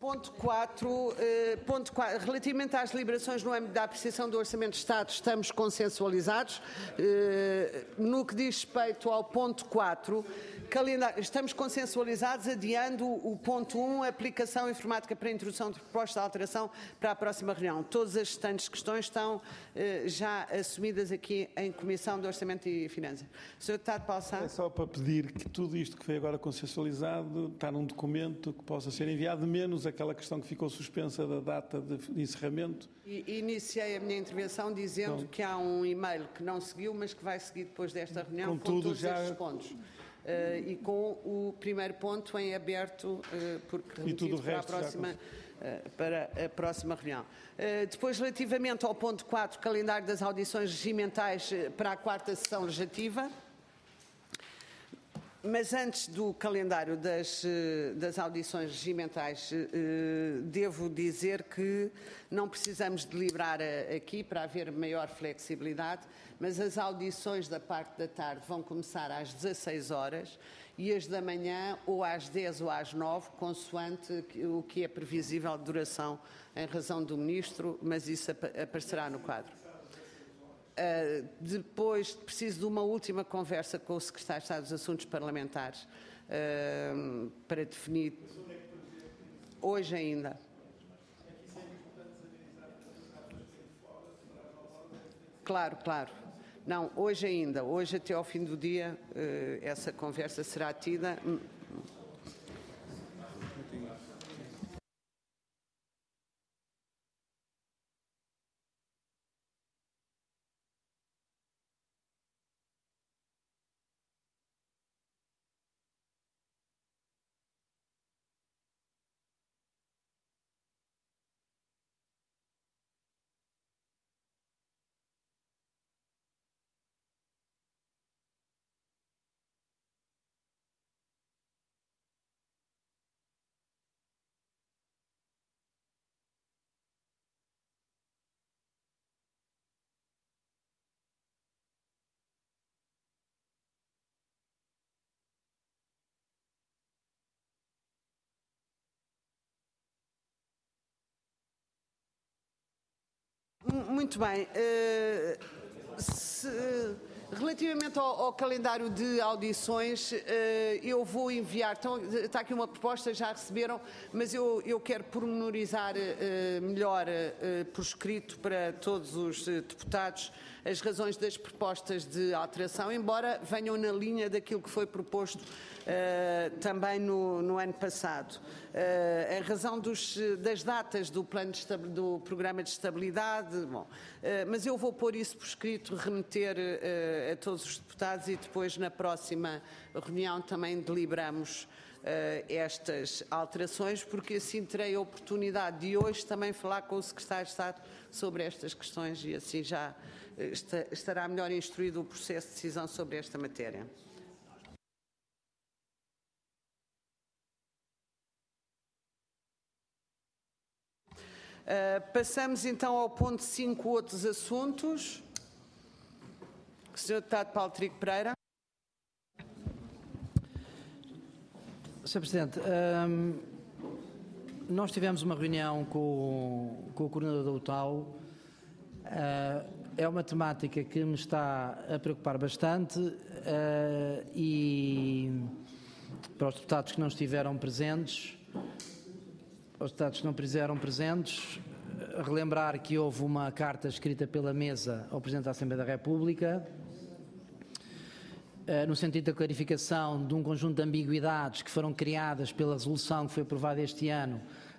Ponto 4, relativamente às deliberações no âmbito da apreciação do Orçamento de Estado, estamos consensualizados. No que diz respeito ao ponto 4, estamos consensualizados, adiando o ponto 1, aplicação informática para a introdução de proposta de alteração para a próxima reunião. Todas as restantes questões estão já assumidas aqui em Comissão de Orçamento e Finanças. Sr. Deputado Paulo Sá. É só para pedir que tudo isto que foi agora consensualizado está num documento que possa ser enviado, menos aquela questão que ficou suspensa da data de encerramento. Iniciei a minha intervenção dizendo que há um e-mail que não seguiu, mas que vai seguir depois desta reunião com todos estes pontos. E com o primeiro ponto em aberto, porque remetido para a próxima reunião. Depois, relativamente ao ponto 4, calendário das audições regimentais para a 4ª sessão legislativa. Mas antes do calendário das audições regimentais, devo dizer que não precisamos deliberar aqui para haver maior flexibilidade, mas as audições da parte da tarde vão começar às 16 horas e as da manhã ou às 10 ou às 9, consoante o que é previsível de duração em razão do Ministro, mas isso aparecerá no quadro. Depois preciso de uma última conversa com o Secretário de Estado dos Assuntos Parlamentares para definir hoje ainda. Claro. Não, hoje ainda. Hoje até ao fim do dia essa conversa será tida. Muito bem. Relativamente ao calendário de audições, eu vou enviar, está aqui uma proposta, já receberam, mas eu quero pormenorizar melhor por escrito para todos os deputados as razões das propostas de alteração, embora venham na linha daquilo que foi proposto também no ano passado. A razão das datas do do programa de estabilidade, mas eu vou pôr isso por escrito, remeter a todos os deputados e depois na próxima reunião também deliberamos estas alterações, porque assim terei a oportunidade de hoje também falar com o Secretário de Estado sobre estas questões e assim já estará melhor instruído o processo de decisão sobre esta matéria. Passamos então ao ponto 5, outros assuntos. Sr. Deputado Paulo Trigo Pereira. Sr. Presidente, nós tivemos uma reunião com o coordenador da UTAU. É uma temática que me está a preocupar bastante e para os deputados que não estiveram presentes, relembrar que houve uma carta escrita pela mesa ao Presidente da Assembleia da República no sentido da clarificação de um conjunto de ambiguidades que foram criadas pela resolução que foi aprovada este ano,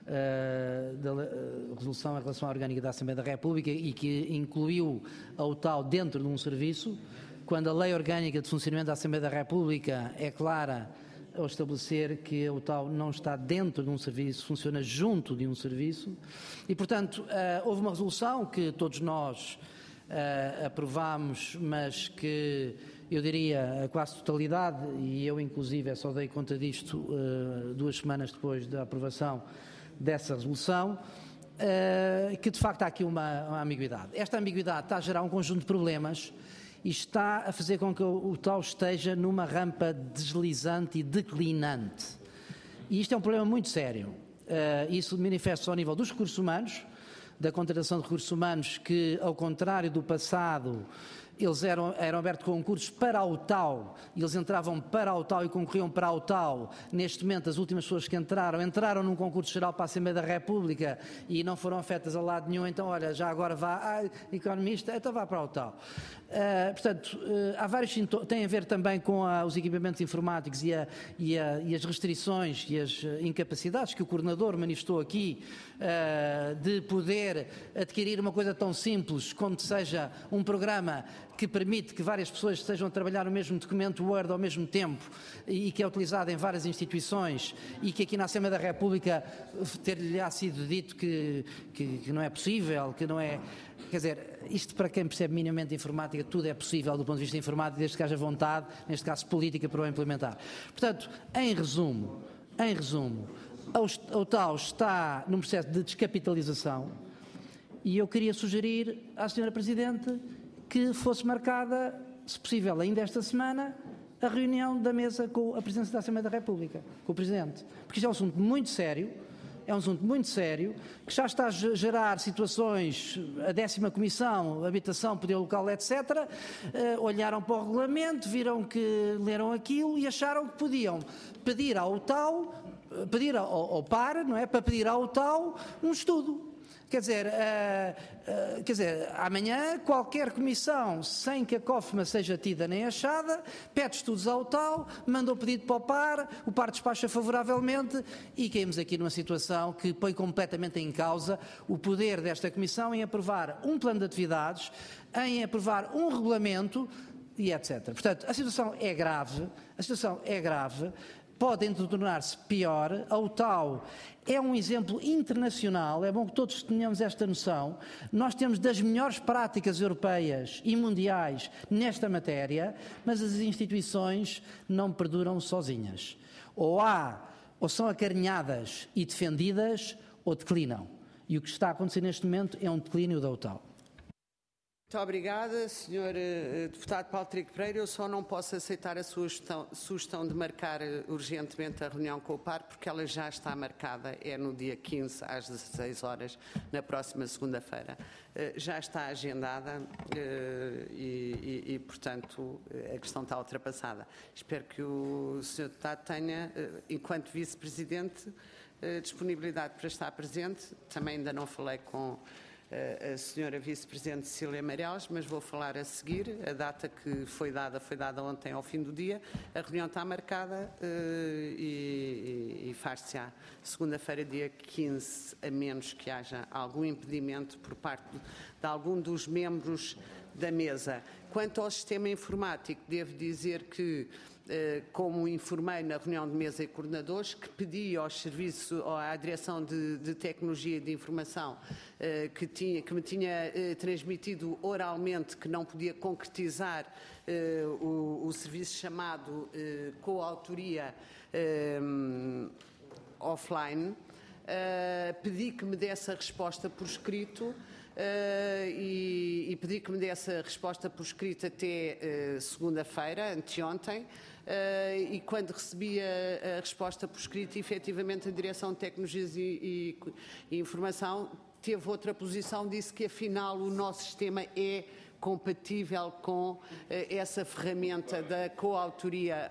da resolução em relação à orgânica da Assembleia da República e que incluiu a UTAU dentro de um serviço, quando a Lei Orgânica de Funcionamento da Assembleia da República é clara ao estabelecer que a UTAU não está dentro de um serviço, funciona junto de um serviço e, portanto, houve uma resolução que todos nós aprovámos, mas que eu diria a quase totalidade, e eu inclusive só dei conta disto 2 semanas depois da aprovação dessa resolução, que de facto há aqui uma ambiguidade. Esta ambiguidade está a gerar um conjunto de problemas e está a fazer com que o UTAU esteja numa rampa deslizante e declinante. E isto é um problema muito sério. Isso manifesta-se ao nível dos recursos humanos, da contratação de recursos humanos, que, ao contrário do passado, eles eram abertos concursos para a UTAU, e eles entravam para a UTAU e concorriam para a UTAU. Neste momento, as últimas pessoas que entraram num concurso geral para a Assembleia da República e não foram afetas a lado nenhum, então, olha, já agora vá, economista, então vá para a UTAU. Portanto, há vários sintomas, tem a ver também com os equipamentos informáticos e as restrições e as incapacidades que o coordenador manifestou aqui de poder adquirir uma coisa tão simples como seja um programa que permite que várias pessoas estejam a trabalhar no mesmo documento Word ao mesmo tempo e que é utilizado em várias instituições e que aqui na Assembleia da República ter-lhe sido dito que não é possível, que não é... Quer dizer, isto para quem percebe minimamente de informática, tudo é possível do ponto de vista informático, desde que haja vontade, neste caso política, para o implementar. Portanto, em resumo, a UTAU está num processo de descapitalização e eu queria sugerir à Sra. Presidente que fosse marcada, se possível ainda esta semana, a reunião da mesa com a Presidência da Assembleia da República, com o Presidente. Porque isto é um assunto muito sério, que já está a gerar situações, a 10ª Comissão, Habitação, Poder Local, etc., olharam para o regulamento, viram que leram aquilo e acharam que podiam pedir ao UTAU, pedir ao PAR, não é, para pedir ao UTAU um estudo. Quer dizer, amanhã qualquer comissão, sem que a COFMA seja tida nem achada, pede estudos ao UTAU, manda o pedido para o PAR despacha favoravelmente e caímos aqui numa situação que põe completamente em causa o poder desta comissão em aprovar um plano de atividades, em aprovar um regulamento e etc. Portanto, a situação é grave, pode tornar-se pior. A UTAU é um exemplo internacional, é bom que todos tenhamos esta noção. Nós temos das melhores práticas europeias e mundiais nesta matéria, mas as instituições não perduram sozinhas. Ou são acarinhadas e defendidas, ou declinam. E o que está a acontecer neste momento é um declínio da UTAU. Muito obrigada, Sr. Deputado Paulo Trigo Pereira. Eu só não posso aceitar a sua sugestão de marcar urgentemente a reunião com o PAR, porque ela já está marcada, é no dia 15, às 16 horas, na próxima segunda-feira. Já está agendada e, portanto, a questão está ultrapassada. Espero que o Sr. Deputado tenha, enquanto Vice-Presidente, disponibilidade para estar presente. Também ainda não falei com a Sra. Vice-Presidente Cecília Meireles, mas vou falar a seguir. A data que foi dada ontem ao fim do dia. A reunião está marcada e far-se-á segunda-feira, dia 15, a menos que haja algum impedimento por parte de algum dos membros da mesa. Quanto ao sistema informático, devo dizer que, como informei na reunião de mesa e coordenadores, que pedi à Direção de Tecnologia e de Informação que me tinha transmitido oralmente que não podia concretizar o serviço chamado coautoria offline. Pedi que me desse a resposta por escrito e pedi que me desse a resposta por escrito até segunda-feira, anteontem. E quando recebi a resposta por escrito, efetivamente a Direção de Tecnologias e Informação teve outra posição, disse que afinal o nosso sistema é compatível com essa ferramenta da coautoria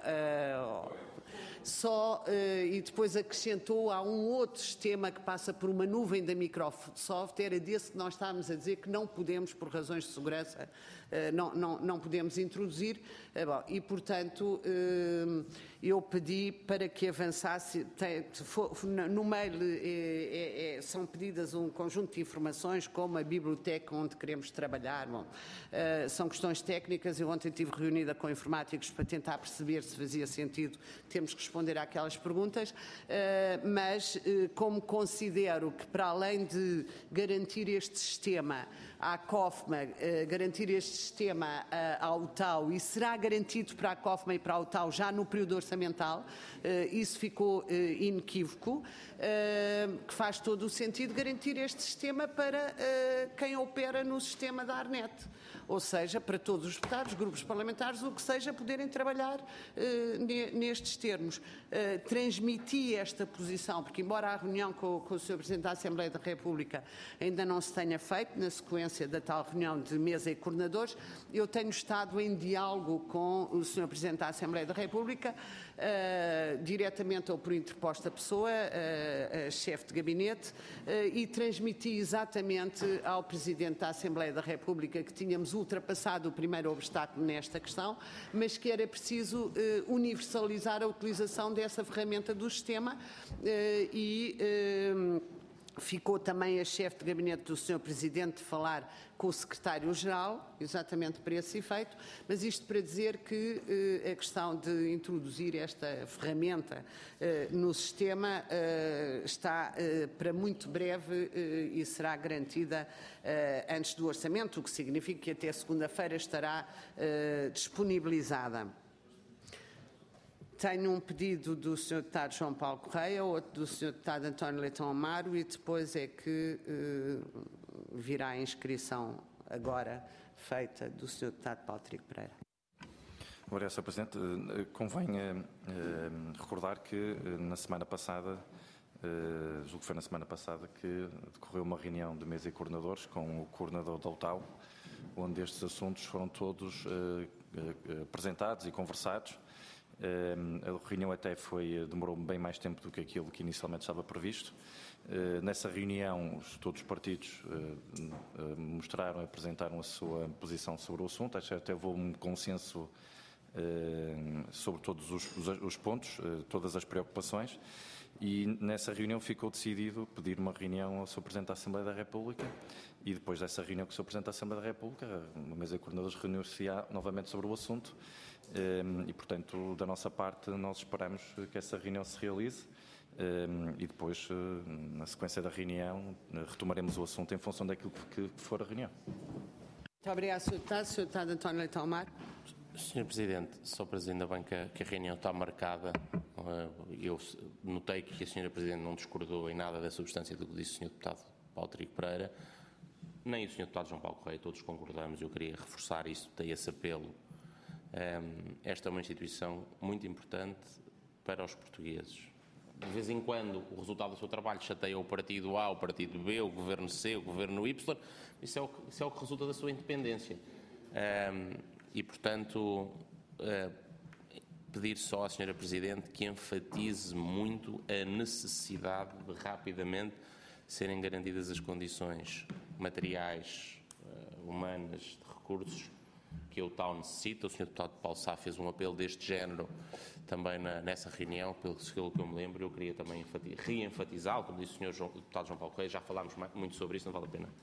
e depois acrescentou, há um outro sistema que passa por uma nuvem da Microsoft, era desse que nós estávamos a dizer que não podemos, por razões de segurança, não podemos introduzir. E, portanto, eu pedi para que avançasse, no mail são pedidas um conjunto de informações, como a biblioteca onde queremos trabalhar. São questões técnicas. Eu ontem estive reunida com informáticos para tentar perceber se fazia sentido termos que responder àquelas perguntas, mas como considero que, para além de garantir este sistema à COFMA, garantir este sistema à UTAU, e será garantido para a COFMA e para a UTAU já no período orçamental, isso ficou inequívoco, que faz todo o sentido garantir este sistema para quem opera no sistema da ARNET. ou seja, para todos os deputados, grupos parlamentares, o que seja, poderem trabalhar nestes termos. Transmiti esta posição, porque embora a reunião com o Sr. Presidente da Assembleia da República ainda não se tenha feito, na sequência da tal reunião de mesa e coordenadores, eu tenho estado em diálogo com o Sr. Presidente da Assembleia da República, diretamente ou por interposta pessoa, chefe de gabinete, e transmiti exatamente ao Presidente da Assembleia da República que tínhamos ultrapassado o primeiro obstáculo nesta questão, mas que era preciso universalizar a utilização dessa ferramenta do sistema ficou também a chefe de gabinete do Sr. Presidente de falar com o Secretário-Geral, exatamente para esse efeito, mas isto para dizer que a questão de introduzir esta ferramenta no sistema está para muito breve e será garantida antes do orçamento, o que significa que até segunda-feira estará disponibilizada. Tenho um pedido do Sr. Deputado João Paulo Correia, outro do Sr. Deputado António Leitão Amaro e depois é que virá a inscrição agora feita do Sr. Deputado Paulo Trigo Pereira. Obrigado, Sr. Presidente. Convém recordar que na semana passada, julgo que foi na semana passada, que decorreu uma reunião de mesa e coordenadores com o coordenador da UTAU, onde estes assuntos foram todos apresentados e conversados. A reunião até demorou bem mais tempo do que aquilo que inicialmente estava previsto. Nessa reunião, todos os partidos mostraram e apresentaram a sua posição sobre o assunto. Acho que até houve um consenso sobre todos os pontos, todas as preocupações. E nessa reunião ficou decidido pedir uma reunião ao Sr. Presidente da Assembleia da República e depois dessa reunião com o Sr. Presidente da Assembleia da República, uma mesa de coordenadores reunir-se-á novamente sobre o assunto e, portanto, da nossa parte, nós esperamos que essa reunião se realize e depois, na sequência da reunião, retomaremos o assunto em função daquilo que for a reunião. Muito obrigado, Sr. Deputado. Sr. Deputado António Leitão Amaro. Sr. Presidente, só para dizer ainda bem que a reunião está marcada, eu notei que a Sra. Presidente não discordou em nada da substância do que disse o Sr. Deputado Paulo Trigo Pereira, nem o Sr. Deputado João Paulo Correia, todos concordamos, eu queria reforçar isso, dei esse apelo. Esta é uma instituição muito importante para os portugueses. De vez em quando o resultado do seu trabalho chateia o partido A, o partido B, o governo C, o governo Y, isso é o que resulta da sua independência. E, portanto, pedir só à Sra. Presidente que enfatize muito a necessidade de rapidamente serem garantidas as condições materiais, humanas, de recursos que a UTAU necessita. O Sr. Deputado Paulo Sá fez um apelo deste género também nessa reunião, pelo que eu me lembro. Eu queria também reenfatizá-lo, como disse o Sr. Deputado João Paulo Correia, já falámos muito sobre isso, não vale a pena.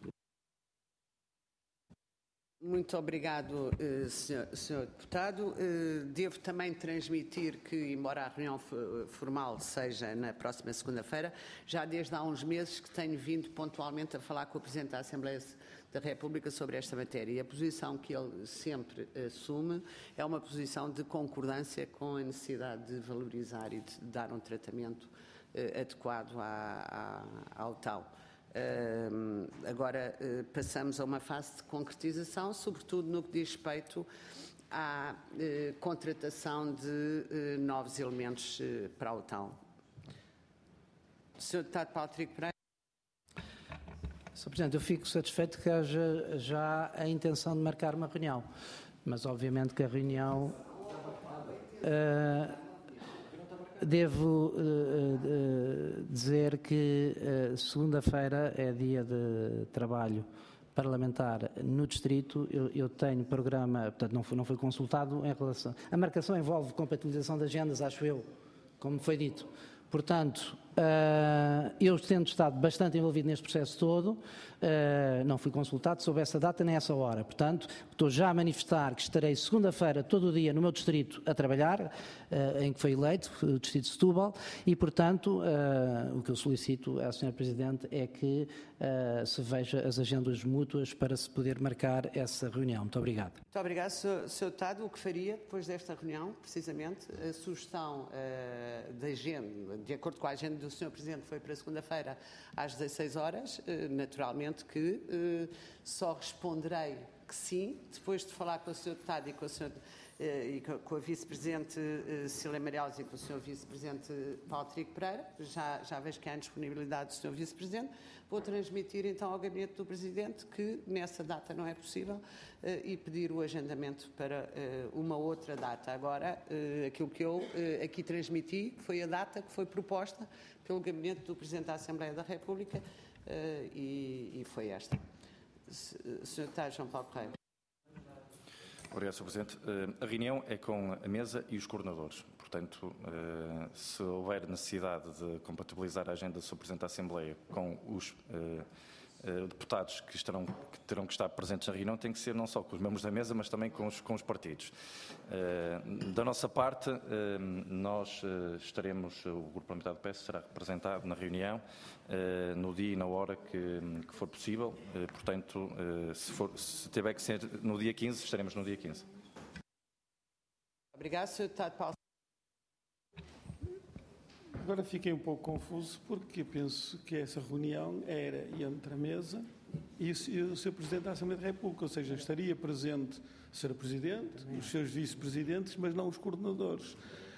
Muito obrigado, Sr. Deputado. Devo também transmitir que, embora a reunião formal seja na próxima segunda-feira, já desde há uns meses que tenho vindo pontualmente a falar com o Presidente da Assembleia da República sobre esta matéria. E a posição que ele sempre assume é uma posição de concordância com a necessidade de valorizar e de dar um tratamento adequado ao tal. Agora passamos a uma fase de concretização, sobretudo no que diz respeito à contratação de novos elementos para a OTAN. Sr. Deputado Paulo Trigo Pereira. Sr. Presidente, eu fico satisfeito que haja já a intenção de marcar uma reunião, mas obviamente que a reunião... Devo dizer que segunda-feira é dia de trabalho parlamentar no Distrito. Eu tenho programa, portanto não foi consultado em relação... A marcação envolve compatibilização de agendas, acho eu, como foi dito. Portanto, eu tendo estado bastante envolvido neste processo todo, não fui consultado sobre essa data nem essa hora. Portanto, estou já a manifestar que estarei segunda-feira todo o dia no meu distrito a trabalhar, em que foi eleito, o distrito de Setúbal, e, portanto, o que eu solicito à Sra. Presidente é que se veja as agendas mútuas para se poder marcar essa reunião. Muito obrigado. Muito obrigado, Sr. Deputado. O que faria depois desta reunião, precisamente, a sugestão da agenda, de acordo com a agenda do Sr. Presidente, foi para segunda-feira às 16 horas, naturalmente que só responderei que que sim, depois de falar com o Sr. Deputado e com a Vice-Presidente Cília Meireles e com o Sr. Vice-Presidente Paulo Trigo Pereira, já vejo que há disponibilidade do Sr. Vice-Presidente, vou transmitir então ao Gabinete do Presidente que nessa data não é possível e pedir o agendamento para uma outra data. Agora, aquilo que eu aqui transmiti foi a data que foi proposta pelo Gabinete do Presidente da Assembleia da República e foi esta. Sr. Deputado João Paulo Correia. Obrigado, Sr. Presidente. A reunião é com a mesa e os coordenadores. Portanto, se houver necessidade de compatibilizar a agenda do Sr. Presidente da Assembleia com os deputados que terão que estar presentes na reunião, tem que ser não só com os membros da mesa, mas também com os partidos. Da nossa parte, nós estaremos, o Grupo Parlamentar do PS será representado na reunião no dia e na hora que for possível. Portanto, se tiver que ser no dia 15, estaremos no dia 15. Obrigado, Sr. Deputado Paulo. Agora fiquei um pouco confuso porque eu penso que essa reunião era entre a mesa e o Sr. Presidente da Assembleia da República, ou seja, estaria presente o Sr. Presidente, os seus vice-presidentes, mas não os coordenadores.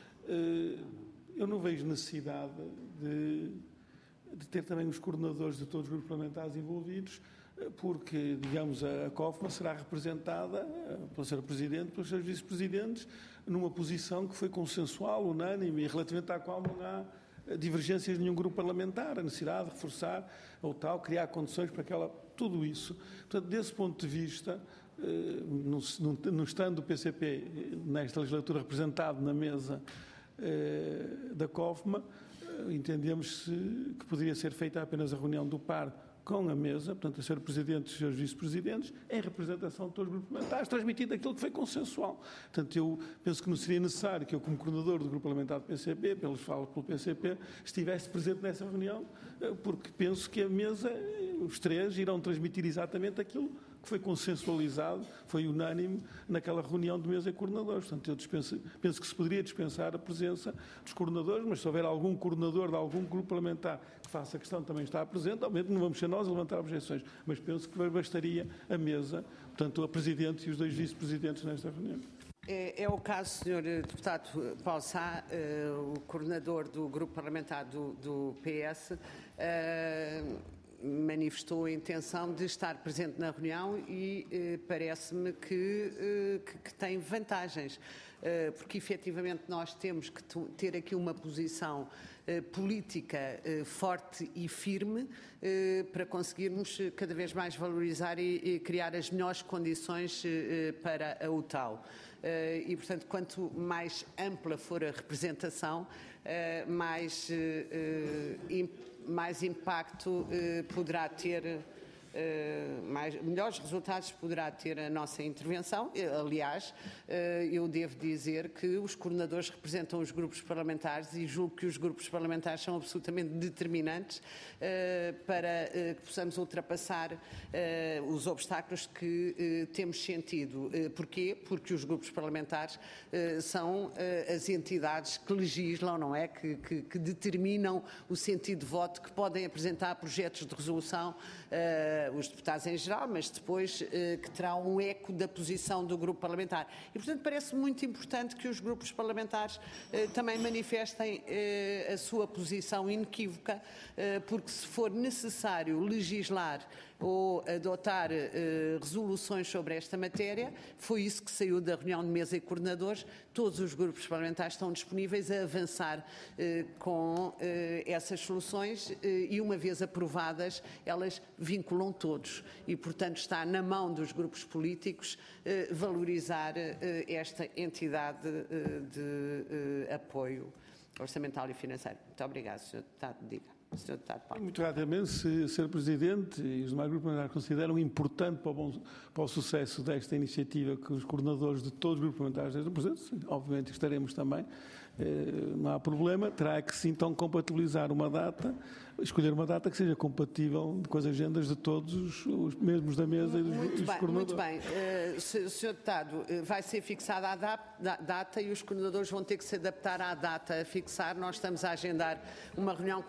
Eu não vejo necessidade de ter também os coordenadores de todos os grupos parlamentares envolvidos, porque, digamos, a COFMA será representada pelo Sr. Presidente, pelos seus vice-presidentes, numa posição que foi consensual, unânime e relativamente à qual não há divergências de nenhum grupo parlamentar, a necessidade de reforçar ou tal, criar condições para tudo isso. Portanto, desse ponto de vista, não estando o PCP nesta legislatura representado na mesa da COFMA, entendemos que poderia ser feita apenas a reunião do par com a mesa, portanto, a Sr. Presidente e os seus vice-presidentes, em representação de todos os grupos parlamentares, transmitindo aquilo que foi consensual. Portanto, eu penso que não seria necessário que eu, como coordenador do Grupo Parlamentar do PCP, pelos falos pelo PCP, estivesse presente nessa reunião, porque penso que a mesa, os três, irão transmitir exatamente aquilo que foi consensualizado, foi unânime naquela reunião de mesa e coordenadores. Portanto, eu penso que se poderia dispensar a presença dos coordenadores, mas se houver algum coordenador de algum grupo parlamentar que faça questão também estar presente, obviamente não vamos ser nós a levantar objeções, mas penso que bastaria a mesa, portanto, a Presidente e os dois vice-presidentes nesta reunião. É o caso, Sr. Deputado Paulo Sá, o coordenador do grupo parlamentar do PS, manifestou a intenção de estar presente na reunião e parece-me que tem vantagens, porque efetivamente nós temos que ter aqui uma posição política forte e firme para conseguirmos cada vez mais valorizar e criar as melhores condições para a UTAU. E, portanto, quanto mais ampla for a representação, mais impacto poderá ter, melhores resultados poderá ter a nossa intervenção. Aliás, eu devo dizer que os coordenadores representam os grupos parlamentares e julgo que os grupos parlamentares são absolutamente determinantes para que possamos ultrapassar os obstáculos que temos sentido. Porquê? Porque os grupos parlamentares são as entidades que legislam, não é? Que determinam o sentido de voto, que podem apresentar projetos de resolução, os deputados em geral, mas depois que terá um eco da posição do grupo parlamentar. E, portanto, parece muito importante que os grupos parlamentares também manifestem a sua posição inequívoca, porque se for necessário legislar ou adotar resoluções sobre esta matéria, foi isso que saiu da reunião de mesa e coordenadores, todos os grupos parlamentares estão disponíveis a avançar com essas soluções e, uma vez aprovadas, elas vinculam todos e, portanto, está na mão dos grupos políticos valorizar esta entidade de apoio orçamental e financeiro. Muito obrigado, Sr. Deputado. Diga. Sr. Deputado Paulo. Muito rapidamente, se o Sr. Presidente e os demais grupos parlamentares consideram importante para o sucesso desta iniciativa que os coordenadores de todos os grupos parlamentares estejam presentes, obviamente estaremos também, não há problema, terá que sim então compatibilizar uma data, escolher uma data que seja compatível com as agendas de todos os membros da mesa e dos coordenadores. Muito bem. Sr. Deputado, vai ser fixada a data e os coordenadores vão ter que se adaptar à data a fixar. Nós estamos a agendar uma reunião com o Presidente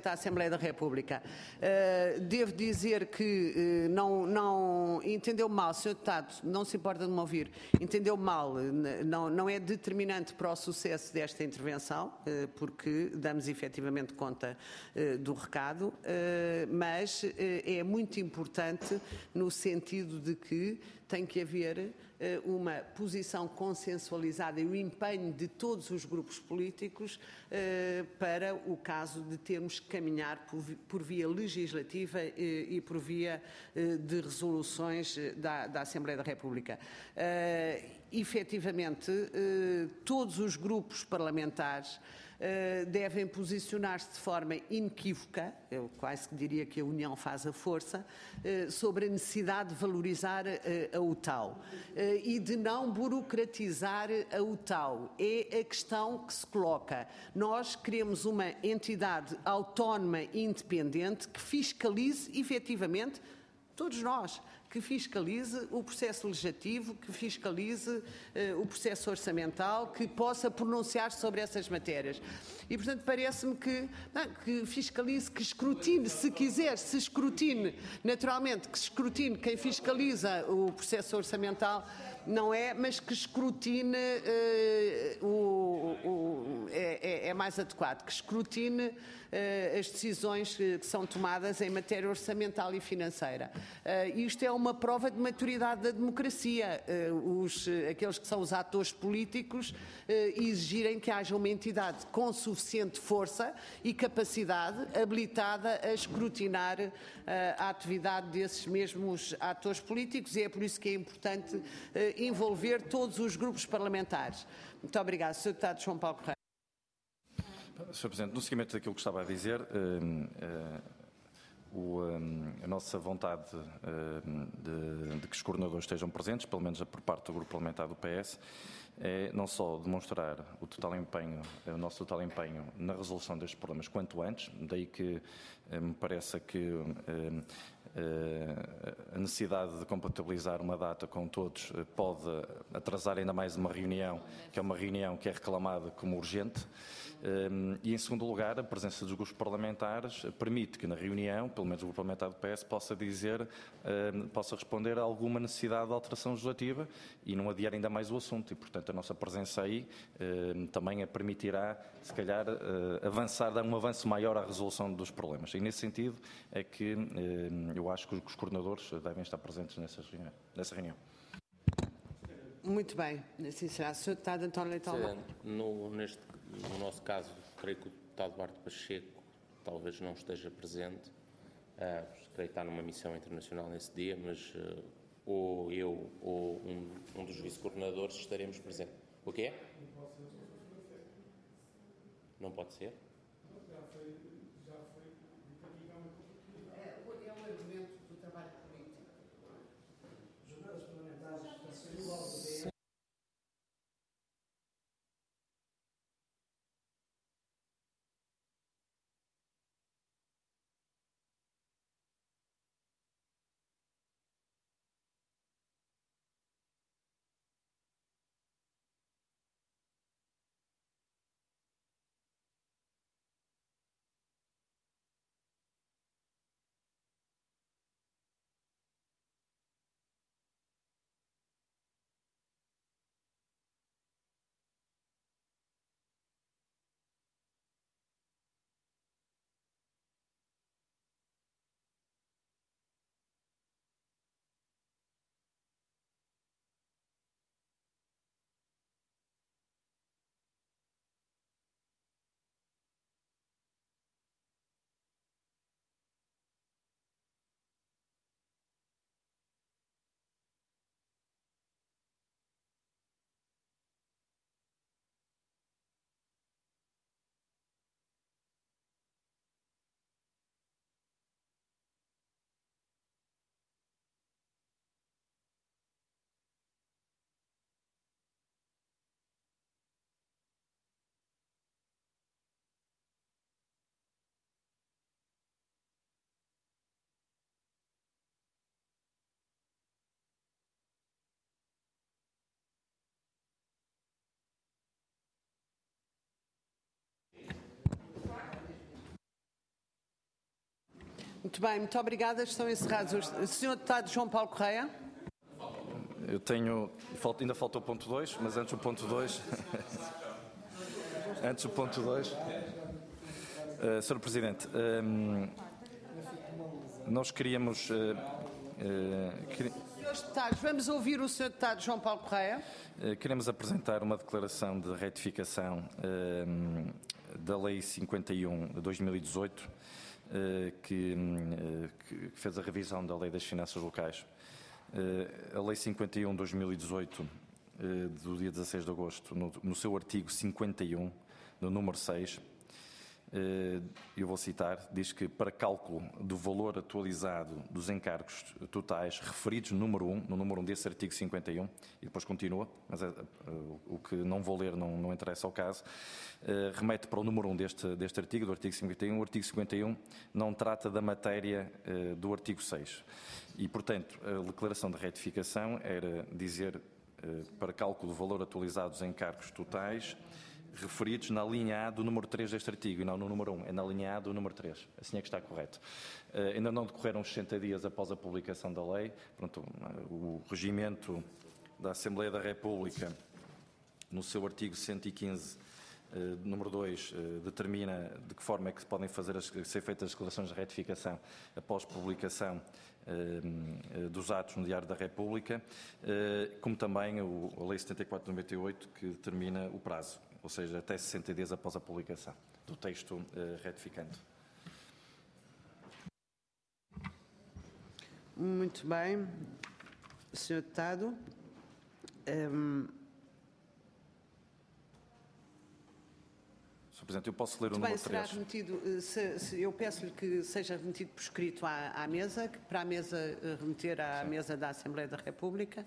Presidente da Assembleia da República. Devo dizer que não entendeu mal, Sr. Deputado, não se importa de me ouvir, entendeu mal, não é determinante para o sucesso desta intervenção, porque damos efetivamente conta do recado, mas é muito importante no sentido de que tem que haver uma posição consensualizada e o empenho de todos os grupos políticos para o caso de termos que caminhar por via legislativa e por via de resoluções da Assembleia da República. Efetivamente, todos os grupos parlamentares devem posicionar-se de forma inequívoca, eu quase que diria que a união faz a força, sobre a necessidade de valorizar a UTAU e de não burocratizar a UTAU. É a questão que se coloca. Nós queremos uma entidade autónoma e independente que fiscalize efetivamente todos nós, que fiscalize o processo legislativo, que fiscalize o processo orçamental, que possa pronunciar-se sobre essas matérias. E, portanto, parece-me que fiscalize, que escrutine, se quiser, se escrutine, naturalmente, que escrutine quem fiscaliza o processo orçamental, não é, mas que escrutine é mais adequado, que escrutine as decisões que são tomadas em matéria orçamental e financeira. Isto é uma prova de maturidade da democracia. Aqueles que são os atores políticos exigirem que haja uma entidade com suficiente força e capacidade habilitada a escrutinar a atividade desses mesmos atores políticos, e é por isso que é importante envolver todos os grupos parlamentares. Muito obrigada. Sr. Deputado João Paulo Correia. Sr. Presidente, no seguimento daquilo que estava a dizer, a nossa vontade de que os coordenadores estejam presentes, pelo menos por parte do Grupo Parlamentar do PS, é não só demonstrar o nosso total empenho na resolução destes problemas quanto antes, daí que me parece que a necessidade de compatibilizar uma data com todos pode atrasar ainda mais uma reunião que é reclamada como urgente. E, em segundo lugar, a presença dos grupos parlamentares permite que na reunião, pelo menos o Grupo Parlamentar do PS, possa responder a alguma necessidade de alteração legislativa e não adiar ainda mais o assunto. E, portanto, a nossa presença aí também a permitirá, se calhar, dar um avanço maior à resolução dos problemas. E, nesse sentido, é que eu acho que os coordenadores devem estar presentes nessa reunião. Muito bem, assim será. Sr. Deputado António Leitão. No nosso caso, creio que o deputado Duarte Pacheco talvez não esteja presente, creio que está numa missão internacional nesse dia, mas ou eu ou um dos vice-coordenadores estaremos presentes. O quê? Não pode ser? Já foi. É um argumento do trabalho político. Jornadas parlamentares, Muito bem, muito obrigada. Estão encerrados os... Sr. Deputado João Paulo Correia. Eu tenho... Ainda falta o ponto 2, mas antes o ponto 2... antes o ponto 2... Sr. Presidente, nós queríamos... Senhores deputados, vamos ouvir o Sr. Deputado João Paulo Correia. Queremos apresentar uma declaração de retificação da Lei 51 de 2018, que fez a revisão da Lei das Finanças Locais. A Lei 51 de 2018, do dia 16 de agosto, no seu artigo 51, no número 6, eu vou citar, diz que para cálculo do valor atualizado dos encargos totais referidos no número 1 desse artigo 51, e depois continua, mas o que não vou ler não interessa ao caso, remete para o número 1 deste artigo, do artigo 51. O artigo 51 não trata da matéria do artigo 6. E, portanto, a declaração de retificação era dizer para cálculo do valor atualizado dos encargos totais referidos na linha A do número 3 deste artigo, e não no número 1, é na linha A do número 3. Assim é que está correto. Ainda não decorreram os 60 dias após a publicação da lei. Pronto, o regimento da Assembleia da República, no seu artigo 115, número 2, determina de que forma é que podem ser feitas as declarações de retificação após publicação dos atos no Diário da República, como também a Lei 74 de 98, que determina o prazo, ou seja, até 60 dias após a publicação do texto retificante. Muito bem. Sr. Deputado. Sr. Presidente, eu posso ler o número 3? Será remetido, eu peço-lhe que seja remetido por escrito à mesa, para a mesa remeter à mesa da Assembleia da República,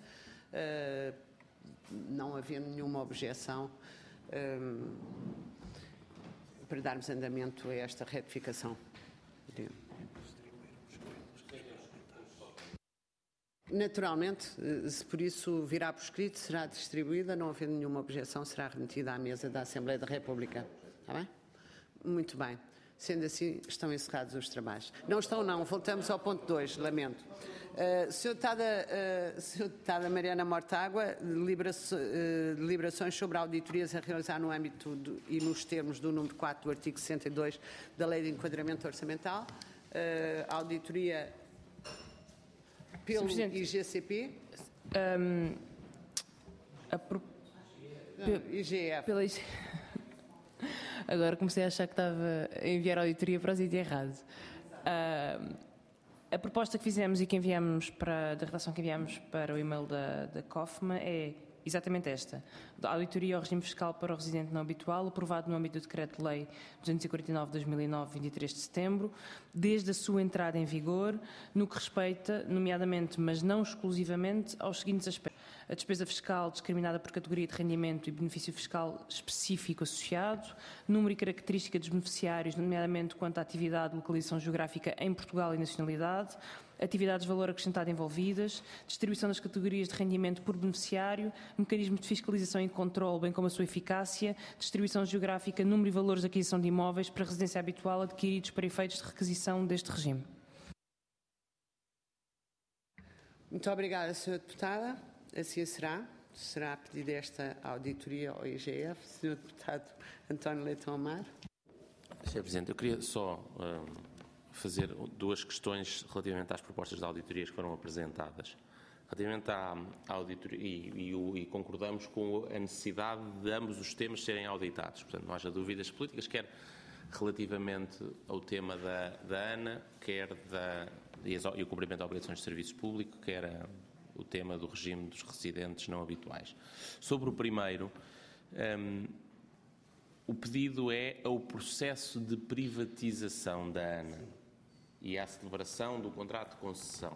não havendo nenhuma objeção, para darmos andamento a esta retificação. Naturalmente, se por isso virá por escrito, será distribuída, não havendo nenhuma objeção, será remetida à mesa da Assembleia da República. Está bem? Muito bem. Sendo assim, estão encerrados os trabalhos. Não estão, não. Voltamos ao ponto 2, lamento. Sr. Deputada Mariana Mortágua, deliberações sobre auditorias a realizar no âmbito e nos termos do número 4 do artigo 62 da Lei de Enquadramento Orçamental. Auditoria pelo IGCP. IGF. Pela Agora comecei a achar que estava a enviar a auditoria para o sítio errado. A proposta que fizemos e que enviamos da redação que enviamos para o e-mail da COFMA é exatamente esta. A auditoria ao regime fiscal para o residente não habitual, aprovado no âmbito do Decreto-Lei 249/2009, 23 de setembro, desde a sua entrada em vigor, no que respeita, nomeadamente, mas não exclusivamente, aos seguintes aspectos. A despesa fiscal discriminada por categoria de rendimento e benefício fiscal específico associado, número e característica dos beneficiários, nomeadamente quanto à atividade, localização geográfica em Portugal e nacionalidade, atividades de valor acrescentado envolvidas, distribuição das categorias de rendimento por beneficiário, mecanismos de fiscalização e controle, bem como a sua eficácia, distribuição geográfica, número e valores de aquisição de imóveis para residência habitual adquiridos para efeitos de requisição deste regime. Muito obrigada, Sra. Deputada. Assim será. Será pedida esta auditoria ao IGF. Sr. Deputado António Leitão Amar. Sr. Presidente, eu queria só fazer duas questões relativamente às propostas de auditorias que foram apresentadas. Relativamente à auditoria, e concordamos com a necessidade de ambos os temas serem auditados. Portanto, não haja dúvidas políticas, quer relativamente ao tema da ANA, quer e o cumprimento de obrigações de serviço público, quer o tema do regime dos residentes não habituais. Sobre o primeiro, o pedido é ao processo de privatização da ANA e à celebração do contrato de concessão.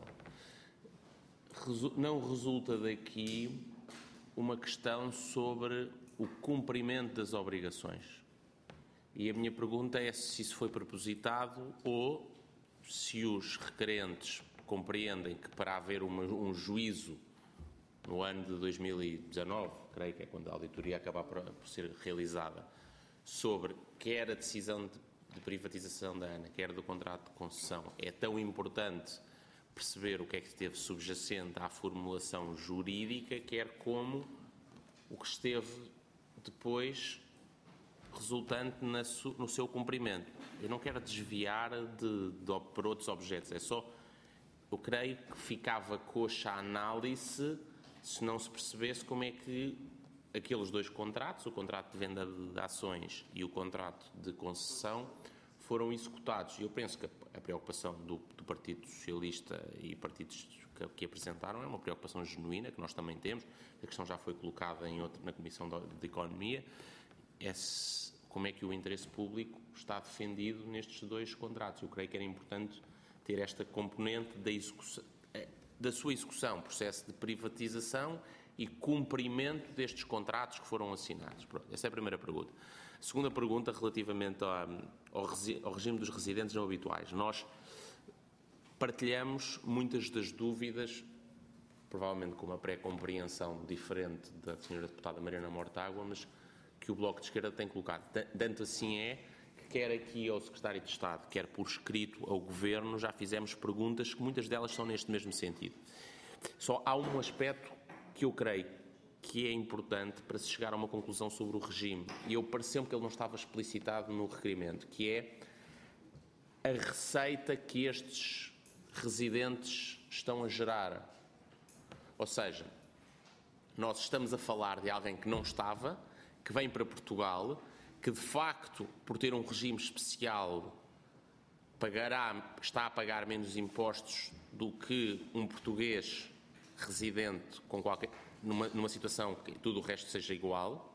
Não resulta daqui uma questão sobre o cumprimento das obrigações. E a minha pergunta é se isso foi propositado ou se os requerentes compreendem que para haver um juízo no ano de 2019, creio que é quando a auditoria acabar por ser realizada, sobre quer a decisão de privatização da ANA, quer do contrato de concessão, é tão importante perceber o que é que esteve subjacente à formulação jurídica, quer como o que esteve depois resultante no seu cumprimento. Eu não quero desviar por outros objetos, é só, eu creio que ficava coxa a análise se não se percebesse como é que aqueles dois contratos, o contrato de venda de ações e o contrato de concessão, foram executados. Eu penso que a preocupação do Partido Socialista e partidos que apresentaram é uma preocupação genuína, que nós também temos. A questão já foi colocada na Comissão de Economia, é como é que o interesse público está defendido nestes dois contratos. Eu creio que era importante ter esta componente da sua execução, processo de privatização e cumprimento destes contratos que foram assinados. Pronto, essa é a primeira pergunta. A segunda pergunta, relativamente ao regime dos residentes não habituais. Nós partilhamos muitas das dúvidas, provavelmente com uma pré-compreensão diferente da Sra. Deputada Mariana Mortágua, mas que o Bloco de Esquerda tem colocado. Tanto assim é que quer aqui ao Secretário de Estado, quer por escrito ao Governo, já fizemos perguntas que muitas delas são neste mesmo sentido. Só há um aspecto que eu creio que é importante para se chegar a uma conclusão sobre o regime, e eu pareceu-me que ele não estava explicitado no requerimento, que é a receita que estes residentes estão a gerar. Ou seja, nós estamos a falar de alguém que não estava, que vem para Portugal, que de facto, por ter um regime especial, está a pagar menos impostos do que um português residente numa situação que tudo o resto seja igual,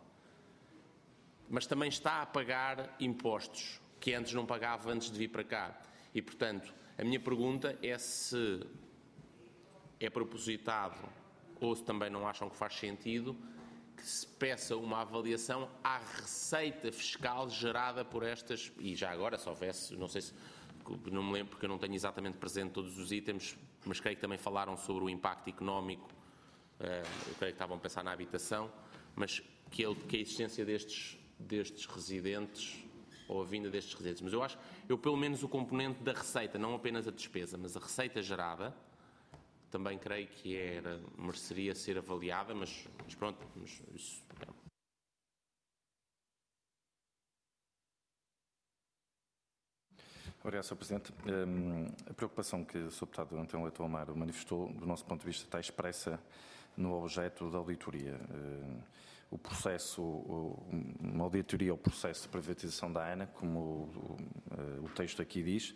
mas também está a pagar impostos que antes não pagava antes de vir para cá. E, portanto, a minha pergunta é se é propositado ou se também não acham que faz sentido que se peça uma avaliação à receita fiscal gerada por estas, e já agora, se houvesse, não sei se, não me lembro porque eu não tenho exatamente presente todos os itens, mas creio que também falaram sobre o impacto económico, eu creio que estavam a pensar na habitação, mas que a existência destes residentes, ou a vinda destes residentes. Mas eu pelo menos o componente da receita, não apenas a despesa, mas a receita gerada, também creio que mereceria ser avaliada, mas pronto, isso... Obrigado, Sr. Presidente. A preocupação que o Sr. Deputado António Leitão Amaro manifestou, do nosso ponto de vista, está expressa no objeto da auditoria. O processo, uma auditoria ao processo de privatização da ANA, como o texto aqui diz,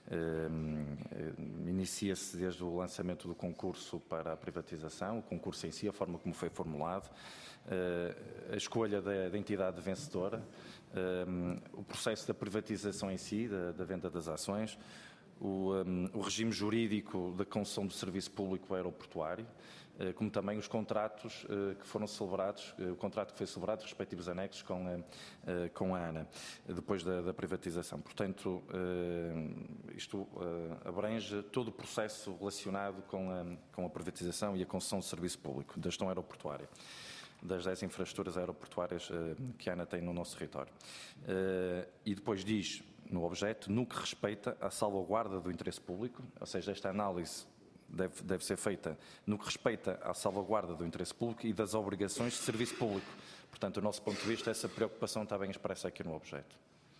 inicia-se desde o lançamento do concurso para a privatização, o concurso em si, a forma como foi formulado, a escolha da entidade vencedora, o processo da privatização em si, da venda das ações, o regime jurídico da concessão do serviço público aeroportuário, como também os contratos que foram celebrados, o contrato que foi celebrado, os respectivos anexos com a ANA, depois da privatização. Portanto, isto abrange todo o processo relacionado com a privatização e a concessão do serviço público, da gestão aeroportuária, das 10 infraestruturas aeroportuárias que a ANA tem no nosso território. E depois diz, no objeto, no que respeita à salvaguarda do interesse público, ou seja, esta análise deve ser feita no que respeita à salvaguarda do interesse público e das obrigações de serviço público. Portanto, do nosso ponto de vista, essa preocupação está bem expressa aqui no objeto.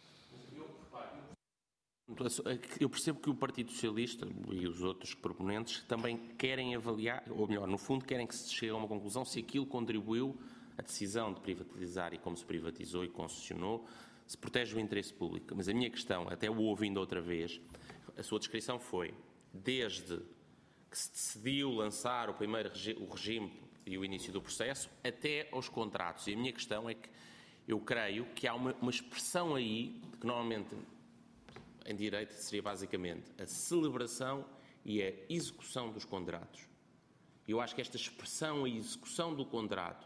Eu percebo que o Partido Socialista e os outros proponentes também querem avaliar, ou melhor, no fundo, querem que se chegue a uma conclusão se aquilo contribuiu à decisão de privatizar e como se privatizou e concessionou, se protege o interesse público. Mas a minha questão, até o ouvindo outra vez, a sua descrição foi, desde que se decidiu lançar o regime e o início do processo, até aos contratos. E a minha questão é que eu creio que há uma expressão aí, que normalmente em direito seria basicamente a celebração e a execução dos contratos. Eu acho que esta expressão e execução do contrato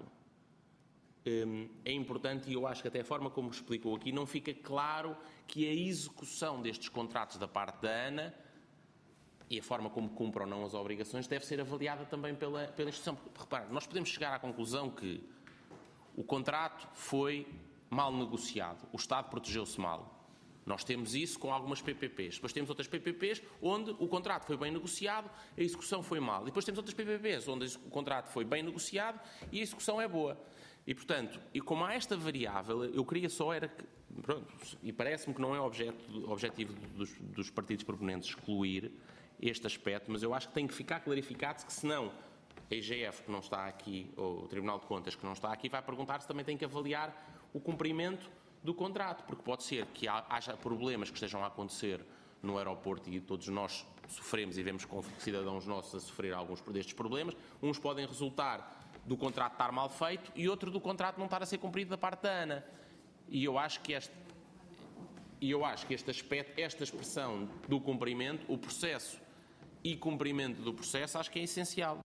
é importante, e eu acho que até a forma como explicou aqui não fica claro que a execução destes contratos da parte da ANA e a forma como cumpre ou não as obrigações deve ser avaliada também pela instituição. Porque, repare, nós podemos chegar à conclusão que o contrato foi mal negociado, o Estado protegeu-se mal. Nós temos isso com algumas PPPs. Depois temos outras PPPs onde o contrato foi bem negociado, a execução foi mal. Depois temos outras PPPs onde o contrato foi bem negociado e a execução é boa. E, portanto, como há esta variável, eu queria só era que... Pronto, e parece-me que não é objetivo dos partidos proponentes excluir este aspecto, mas eu acho que tem que ficar clarificado que, senão, a IGF, que não está aqui, ou o Tribunal de Contas, que não está aqui, vai perguntar se também tem que avaliar o cumprimento do contrato, porque pode ser que haja problemas que estejam a acontecer no aeroporto e todos nós sofremos e vemos com cidadãos nossos a sofrer alguns destes problemas. Uns podem resultar do contrato estar mal feito e outro do contrato não estar a ser cumprido da parte da ANA. E eu acho que este aspecto, esta expressão do cumprimento, o processo e cumprimento do processo, acho que é essencial.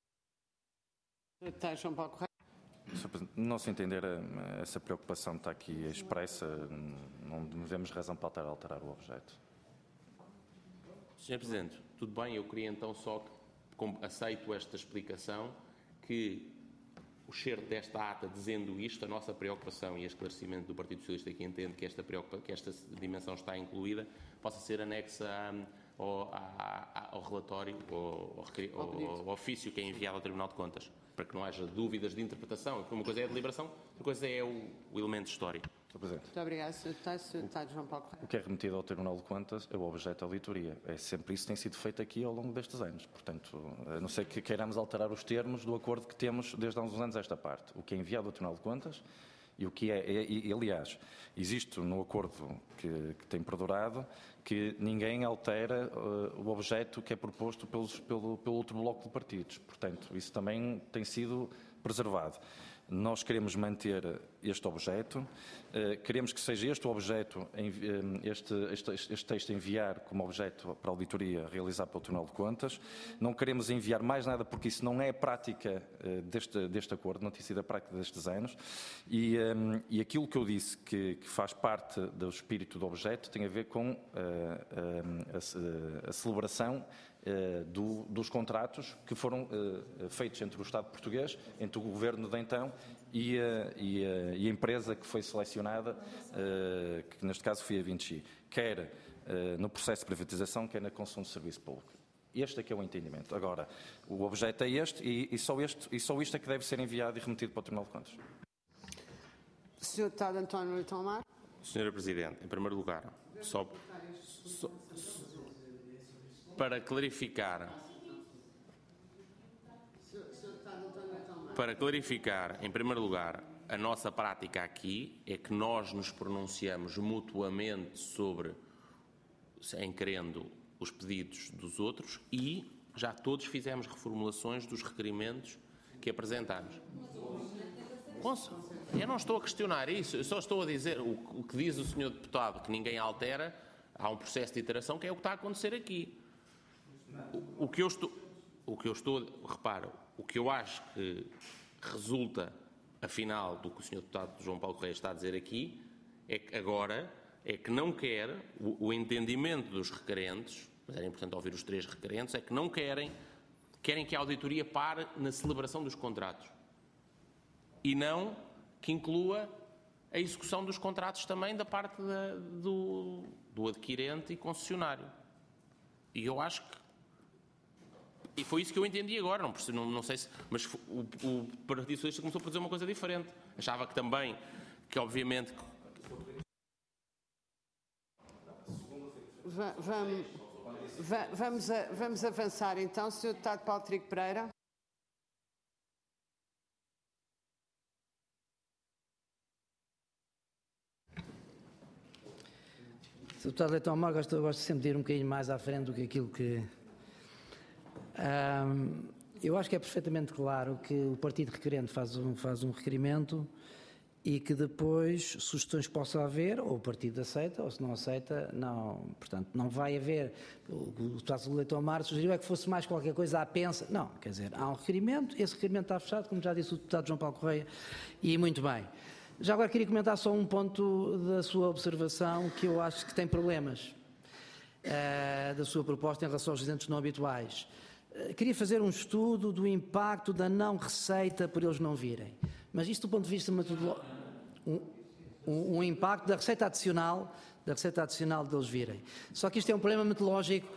Não se entender essa preocupação está aqui expressa, não vemos razão para alterar o objeto. Sr. Presidente, tudo bem, eu queria então só que aceito esta explicação, que o certo desta ata dizendo isto, a nossa preocupação e esclarecimento do Partido Socialista que entende que esta dimensão está incluída, possa ser anexa ao relatório, ao ofício que é enviado ao Tribunal de Contas, para que não haja dúvidas de interpretação, porque uma coisa é a deliberação, outra coisa é o elemento histórico. Sr. Presidente. Muito obrigado, Sr. Deputado João Paulo Correia. O que é remetido ao Tribunal de Contas é o objeto da auditoria. É sempre isso que tem sido feito aqui ao longo destes anos. Portanto, a não ser que queiramos alterar os termos do acordo que temos desde há uns anos esta parte. O que é enviado ao Tribunal de Contas e o que aliás, existe no acordo que tem perdurado que ninguém altera o objeto que é proposto pelo outro bloco de partidos. Portanto, isso também tem sido preservado. Nós queremos manter este objeto, queremos que seja este o objeto, este texto enviar como objeto para a auditoria realizada pelo Tribunal de Contas. Não queremos enviar mais nada porque isso não é a prática deste acordo, não tem sido a prática destes anos. E aquilo que eu disse que faz parte do espírito do objeto tem a ver com a celebração dos contratos que foram feitos entre o Estado português, entre o Governo de então e a empresa que foi selecionada, que neste caso foi a Vinci, quer no processo de privatização, quer na concessão de serviço público. Este é que é o entendimento. Agora, o objeto é este e só isto é que deve ser enviado e remetido para o Tribunal de Contas. Sr. Deputado António Leitão Amar. Sra. Presidente, em primeiro lugar, só para clarificar, em primeiro lugar, a nossa prática aqui é que nós nos pronunciamos mutuamente sobre, em querendo, os pedidos dos outros e já todos fizemos reformulações dos requerimentos que apresentamos. Eu não estou a questionar isso, eu só estou a dizer o que diz o Sr. Deputado, que ninguém altera, há um processo de iteração que é o que está a acontecer aqui. O que eu acho que resulta, afinal, do que o Sr. Deputado João Paulo Correia está a dizer aqui, é que agora não quer o entendimento dos requerentes, mas era importante ouvir os três requerentes, é que não querem que a auditoria pare na celebração dos contratos e não que inclua a execução dos contratos também da parte do adquirente e concessionário. E eu acho que e foi isso que eu entendi agora, não sei se... Mas o Partido Socialista começou por dizer uma coisa diferente. Achava que também, que obviamente... Vamos avançar então. Sr. Deputado Paulo Trigo Pereira. Sr. Deputado Leitão Amar, gosto sempre de ir um bocadinho mais à frente do que aquilo que... eu acho que é perfeitamente claro que o partido requerente faz um requerimento e que depois sugestões possa haver, ou o partido aceita, ou se não aceita, não. Portanto, não vai haver... O deputado Leitão Amar sugeriu é que fosse mais qualquer coisa à pensa. Não, quer dizer, há um requerimento, esse requerimento está fechado, como já disse o deputado João Paulo Correia, e muito bem. Já agora queria comentar só um ponto da sua observação que eu acho que tem problemas da sua proposta em relação aos residentes não habituais. Queria fazer um estudo do impacto da não receita por eles não virem. Mas isto do ponto de vista metodológico, um impacto da receita adicional da receita adicional deles virem. Só que isto é um problema metodológico,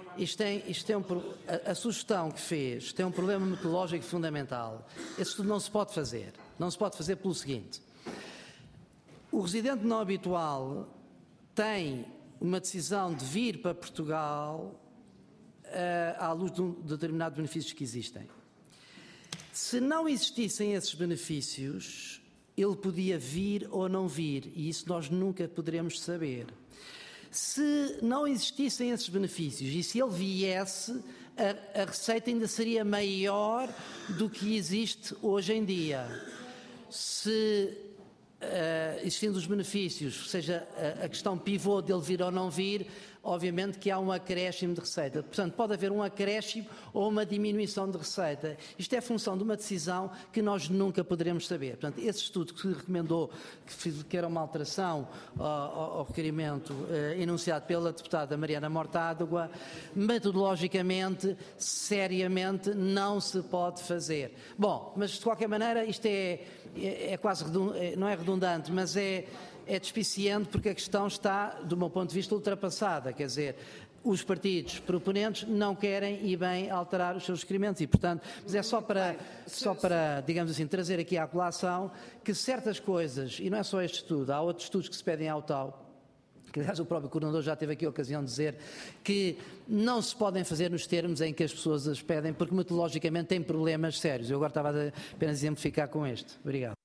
a sugestão que fez tem um problema metodológico fundamental. Esse estudo não se pode fazer. Não se pode fazer pelo seguinte. O residente não habitual tem uma decisão de vir para Portugal à luz de determinados benefícios que existem. Se não existissem esses benefícios, ele podia vir ou não vir, e isso nós nunca poderemos saber. Se não existissem esses benefícios e se ele viesse, a receita ainda seria maior do que existe hoje em dia. Se existindo os benefícios, seja a questão pivô dele vir ou não vir, obviamente que há um acréscimo de receita. Portanto, pode haver um acréscimo ou uma diminuição de receita. Isto é função de uma decisão que nós nunca poderemos saber. Portanto, esse estudo que recomendou que era uma alteração ao requerimento enunciado pela deputada Mariana Mortágua, metodologicamente, seriamente, não se pode fazer. Bom, mas de qualquer maneira, isto é quase, não é redundante, mas é despiciente porque a questão está, do meu ponto de vista, ultrapassada. Quer dizer, os partidos proponentes não querem e bem alterar os seus requerimentos e, portanto, mas é só para, digamos assim, trazer aqui à colação que certas coisas, e não é só este estudo, há outros estudos que se pedem ao tal, que aliás o próprio coordenador já teve aqui a ocasião de dizer que não se podem fazer nos termos em que as pessoas as pedem, porque metodologicamente têm problemas sérios. Eu agora estava a apenas exemplificar com este. Obrigado.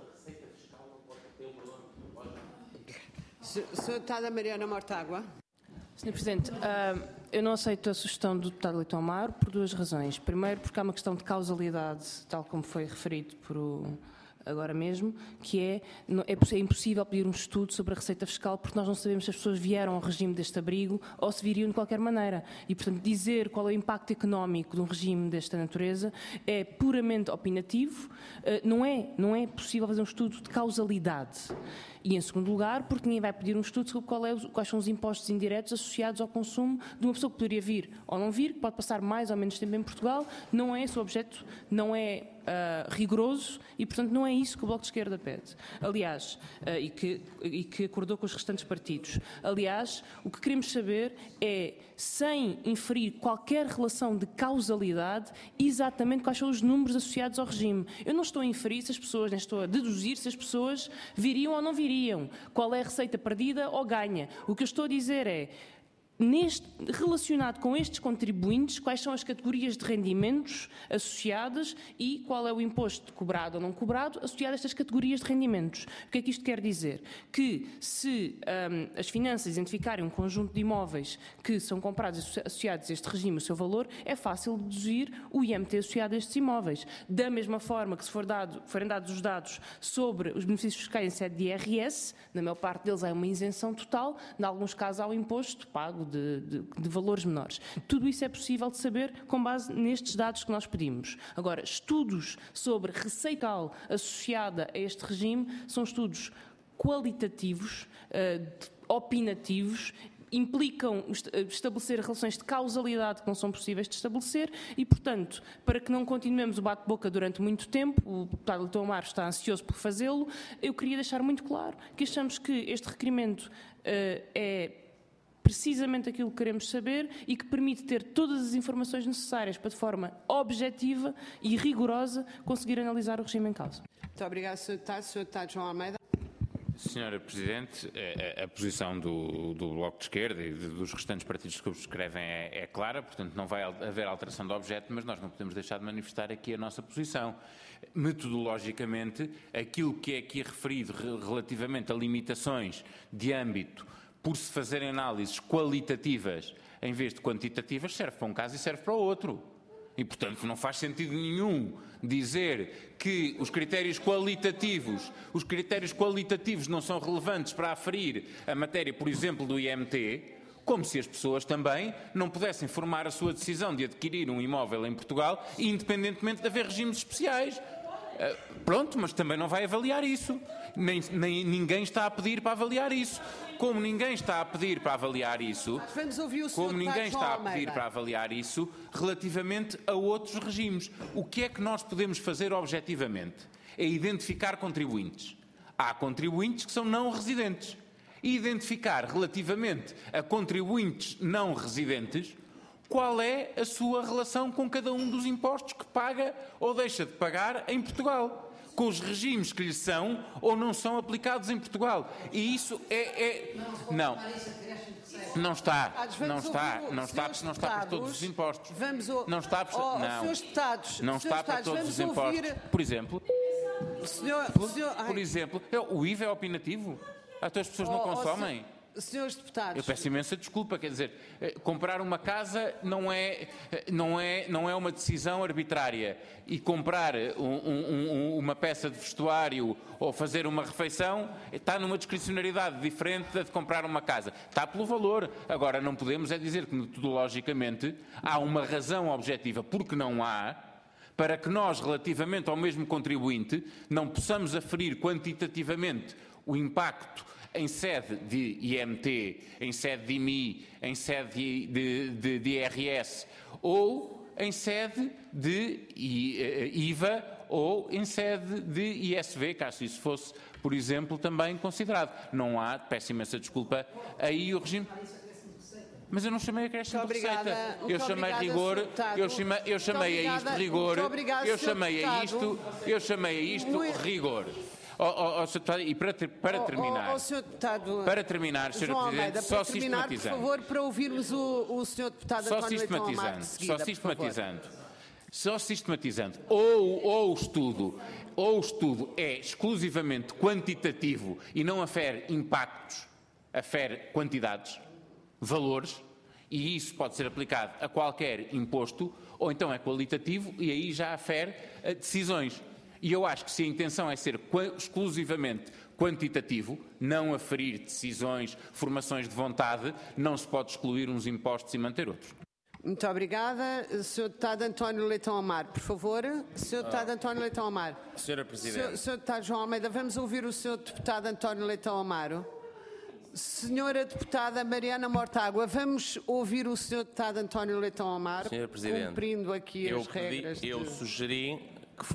Sra. Deputada Mariana Mortágua. Sr. Presidente, eu não aceito a sugestão do deputado Leitão Amaro por duas razões. Primeiro, porque há uma questão de causalidade, tal como foi referido agora mesmo, que é impossível pedir um estudo sobre a receita fiscal porque nós não sabemos se as pessoas vieram ao regime deste abrigo ou se viriam de qualquer maneira. E, portanto, dizer qual é o impacto económico de um regime desta natureza é puramente opinativo, não é possível fazer um estudo de causalidade. E, em segundo lugar, porque ninguém vai pedir um estudo sobre quais são os impostos indiretos associados ao consumo de uma pessoa que poderia vir ou não vir, que pode passar mais ou menos tempo em Portugal. Não é esse o objeto, não é rigoroso e, portanto, não é isso que o Bloco de Esquerda pede. Aliás, e que acordou com os restantes partidos. Aliás, o que queremos saber é, sem inferir qualquer relação de causalidade, exatamente quais são os números associados ao regime. Eu não estou a inferir se as pessoas, nem estou a deduzir se as pessoas viriam ou não viriam, qual é a receita perdida ou ganha. O que eu estou a dizer é, relacionado com estes contribuintes, quais são as categorias de rendimentos associadas e qual é o imposto cobrado ou não cobrado associado a estas categorias de rendimentos. O que é que isto quer dizer? Que se as finanças identificarem um conjunto de imóveis que são comprados associados a este regime, o seu valor, é fácil deduzir o IMT associado a estes imóveis. Da mesma forma que se forem dados os dados sobre os benefícios fiscais em sede de IRS, na maior parte deles há uma isenção total, em alguns casos há o imposto pago de valores menores. Tudo isso é possível de saber com base nestes dados que nós pedimos. Agora, estudos sobre receita associada a este regime são estudos qualitativos, opinativos, implicam estabelecer relações de causalidade que não são possíveis de estabelecer e, portanto, para que não continuemos o bate-boca durante muito tempo, o deputado Leitão Amaro está ansioso por fazê-lo, eu queria deixar muito claro que achamos que este requerimento é precisamente aquilo que queremos saber e que permite ter todas as informações necessárias para, de forma objetiva e rigorosa, conseguir analisar o regime em causa. Muito obrigada, Sr. Deputado. Sr. Deputado João Almeida. Senhora Presidente, a posição do Bloco de Esquerda e dos restantes partidos que subscrevem é clara, portanto não vai haver alteração de objeto, mas nós não podemos deixar de manifestar aqui a nossa posição. Metodologicamente, aquilo que é aqui referido relativamente a limitações de âmbito por se fazerem análises qualitativas em vez de quantitativas, serve para um caso e serve para o outro. E, portanto, não faz sentido nenhum dizer que os critérios qualitativos não são relevantes para aferir a matéria, por exemplo, do IMT, como se as pessoas também não pudessem formar a sua decisão de adquirir um imóvel em Portugal, independentemente de haver regimes especiais. Pronto, mas também não vai avaliar isso. Nem ninguém está a pedir para avaliar isso. Como ninguém está a pedir para avaliar isso, relativamente a outros regimes. O que é que nós podemos fazer objetivamente? É identificar contribuintes. Há contribuintes que são não residentes. e identificar relativamente a contribuintes não residentes qual é a sua relação com cada um dos impostos que paga ou deixa de pagar em Portugal, com os regimes que lhe são ou não são aplicados em Portugal. E isso não está para todos os impostos. Não está para todos os impostos. Por exemplo, o IVA é opinativo. Até as pessoas não consomem. Senhores deputados... Eu peço imensa desculpa, quer dizer, comprar uma casa não é uma decisão arbitrária, e comprar uma peça de vestuário ou fazer uma refeição está numa discricionariedade diferente da de comprar uma casa. Está pelo valor. Agora, não podemos dizer que metodologicamente há uma razão objetiva, porque não há, para que nós, relativamente ao mesmo contribuinte, não possamos aferir quantitativamente o impacto em sede de IMT, em sede de IMI, em sede de IRS, ou em sede de IVA, ou em sede de ISV, caso isso fosse, por exemplo, também considerado. Não há, peço imensa desculpa, aí o regime... Mas eu não chamei acréscimo de receita. Eu chamei rigor, eu chamei a isto rigor, eu chamei a isto rigor. E para terminar, para terminar, Sr. Presidente, só sistematizando. Por favor, para ouvirmos o Sr. Deputado António Leitão Amar de seguida, só sistematizando, ou o estudo é exclusivamente quantitativo e não afere impactos, afere quantidades, valores, e isso pode ser aplicado a qualquer imposto, ou então é qualitativo e aí já afere decisões. E eu acho que se a intenção é ser exclusivamente quantitativo, não aferir decisões, formações de vontade, não se pode excluir uns impostos e manter outros. Muito obrigada. Sr. Deputado António Leitão Amar, por favor. Sr. Deputado António Leitão Amar. Senhora Presidente. Sr. Deputado João Almeida, vamos ouvir o Sr. Deputado António Leitão Amaro. Senhora Deputada Mariana Mortágua, vamos ouvir o Sr. Deputado António Leitão Amaro, Senhora Presidente, cumprindo aqui as regras. Eu sugeri que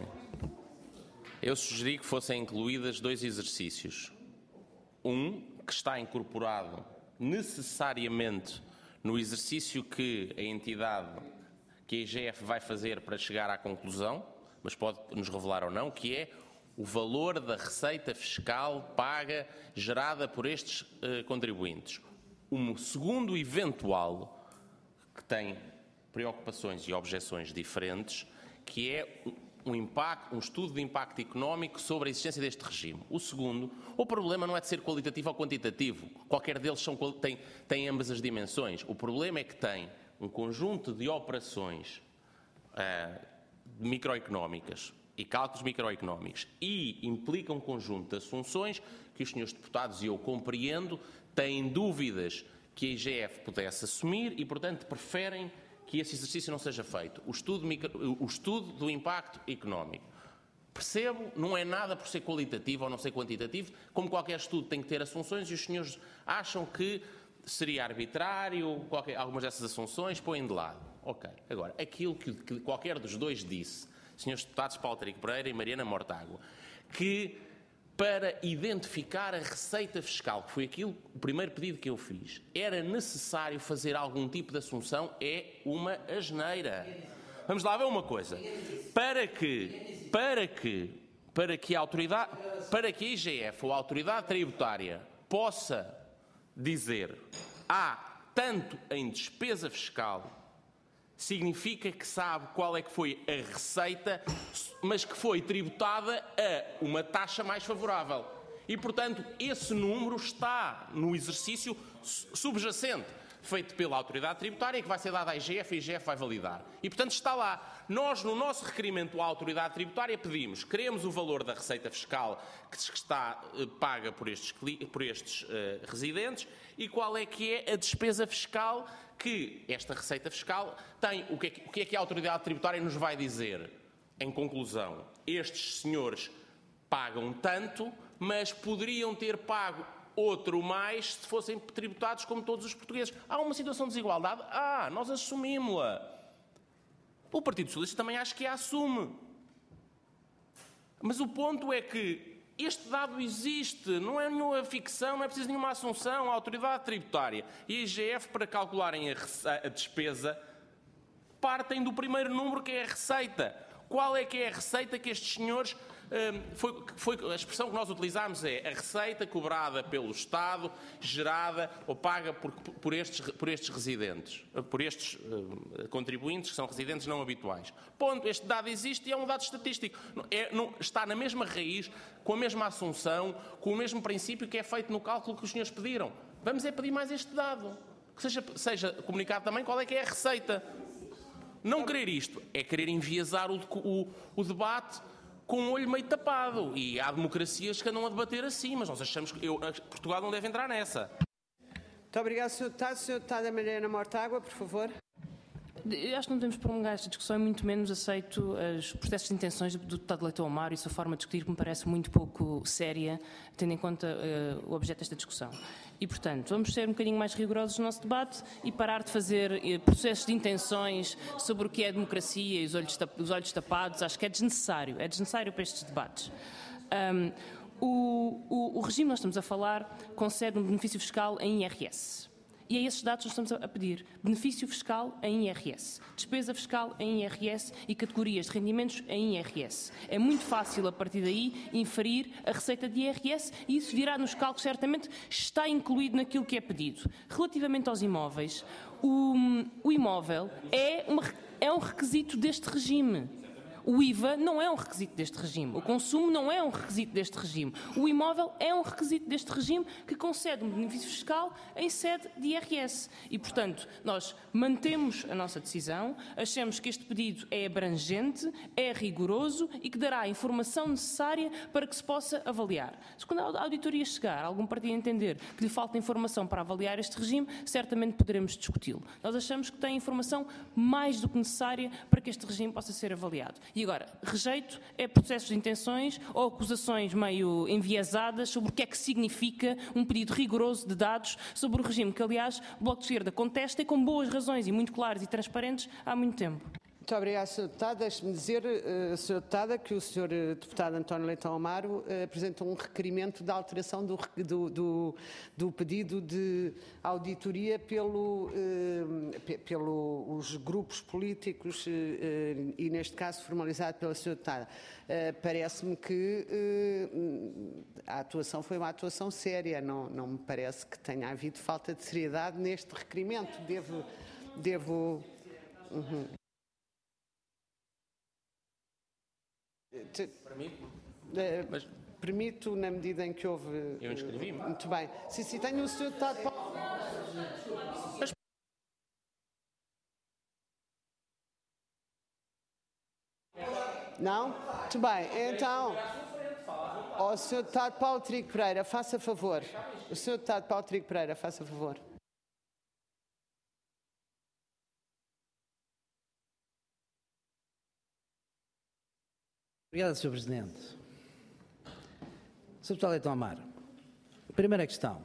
fossem incluídas dois exercícios. Um, que está incorporado necessariamente no exercício que a entidade, que a IGF vai fazer para chegar à conclusão, mas pode nos revelar ou não, que é o valor da receita fiscal paga, gerada por estes contribuintes. Um segundo eventual, que tem preocupações e objeções diferentes, que é um estudo de impacto económico sobre a existência deste regime. O segundo, o problema não é de ser qualitativo ou quantitativo. Qualquer deles tem ambas as dimensões. O problema é que tem um conjunto de operações microeconómicas e cálculos microeconómicos e implica um conjunto de assunções que os senhores deputados, e eu compreendo, têm dúvidas que a IGF pudesse assumir e, portanto, preferem que esse exercício não seja feito. O estudo do impacto económico. Percebo, não é nada por ser qualitativo ou não ser quantitativo, como qualquer estudo tem que ter assunções e os senhores acham que seria arbitrário, algumas dessas assunções põem de lado. Ok. Agora, aquilo que qualquer dos dois disse, senhores deputados Paulo Trigo Pereira e Mariana Mortágua, que para identificar a receita fiscal, que foi o primeiro pedido que eu fiz, era necessário fazer algum tipo de assunção, é uma asneira. Vamos lá ver uma coisa. Para que a IGF ou a autoridade tributária possa dizer há tanto em despesa fiscal, significa que sabe qual é que foi a receita, mas que foi tributada a uma taxa mais favorável. E, portanto, esse número está no exercício subjacente, feito pela autoridade tributária, que vai ser dado à IGF e a IGF vai validar. E, portanto, está lá. Nós, no nosso requerimento à autoridade tributária, pedimos, queremos o valor da receita fiscal que está paga por estes residentes e qual é que é a despesa fiscal que esta receita fiscal tem. O que é que a autoridade tributária nos vai dizer? Em conclusão, estes senhores pagam tanto, mas poderiam ter pago outro mais se fossem tributados como todos os portugueses. Há uma situação de desigualdade? Nós assumimos-la. O Partido Socialista também acho que a assume. Mas o ponto é que Este dado existe, não é nenhuma ficção, não é preciso nenhuma assunção. A autoridade tributária e a IGF, para calcularem a despesa, partem do primeiro número, que é a receita. Qual é que é a receita que estes senhores... a expressão que nós utilizámos é a receita cobrada pelo Estado, gerada ou paga por estes residentes, por estes contribuintes que são residentes não habituais. Ponto. Este dado existe e é um dado estatístico. Está na mesma raiz, com a mesma assunção, com o mesmo princípio que é feito no cálculo que os senhores pediram. Vamos é pedir mais este dado. Que seja comunicado também qual é que é a receita. Não querer isto é querer enviesar o debate com um olho meio tapado. E há democracias que andam a debater assim, mas nós achamos que Portugal não deve entrar nessa. Muito obrigado, Sr. Deputado. Sr. Deputada Mariana Mortágua, por favor. Eu acho que não devemos prolongar esta discussão e muito menos aceito os processos de intenções do deputado Leitão Amaro e sua forma de discutir, que me parece muito pouco séria, tendo em conta o objeto desta discussão. E, portanto, vamos ser um bocadinho mais rigorosos no nosso debate e parar de fazer processos de intenções sobre o que é democracia e os olhos tapados. Acho que é desnecessário para estes debates. O regime que nós estamos a falar concede um benefício fiscal em IRS. E é esses dados que nós estamos a pedir. Benefício fiscal em IRS, despesa fiscal em IRS e categorias de rendimentos em IRS. É muito fácil, a partir daí, inferir a receita de IRS e isso virá nos cálculos, certamente está incluído naquilo que é pedido. Relativamente aos imóveis, o imóvel é um requisito deste regime. O IVA não é um requisito deste regime. O consumo não é um requisito deste regime. O imóvel é um requisito deste regime que concede um benefício fiscal em sede de IRS. E, portanto, nós mantemos a nossa decisão, achamos que este pedido é abrangente, é rigoroso e que dará a informação necessária para que se possa avaliar. Se quando a auditoria chegar, algum partido entender que lhe falta informação para avaliar este regime, certamente poderemos discuti-lo. Nós achamos que tem informação mais do que necessária para que este regime possa ser avaliado. E agora, rejeito é processos de intenções ou acusações meio enviesadas sobre o que é que significa um pedido rigoroso de dados sobre o regime que, aliás, o Bloco de Esquerda contesta e com boas razões e muito claras e transparentes há muito tempo. Muito obrigada, Sr. Deputado. Deixe-me dizer, Sr. Deputada, que o Sr. Deputado António Leitão Amaro apresentou um requerimento de alteração do pedido de auditoria pelos grupos políticos e, neste caso, formalizado pela Sra. Deputada. Parece-me que a atuação foi uma atuação séria. Não me parece que tenha havido falta de seriedade neste requerimento. Devo... Permito, na medida em que houve... Eu inscrevi-me. Muito bem. Sim, tenho o Sr. Deputado... Não? Muito bem. Então, o Sr. Deputado Paulo Trigo Pereira, faça favor. O Sr. Deputado Paulo Trigo Pereira, faça favor. Obrigado, Sr. Presidente. Sr. Deputado Leitão Amaro, primeira questão.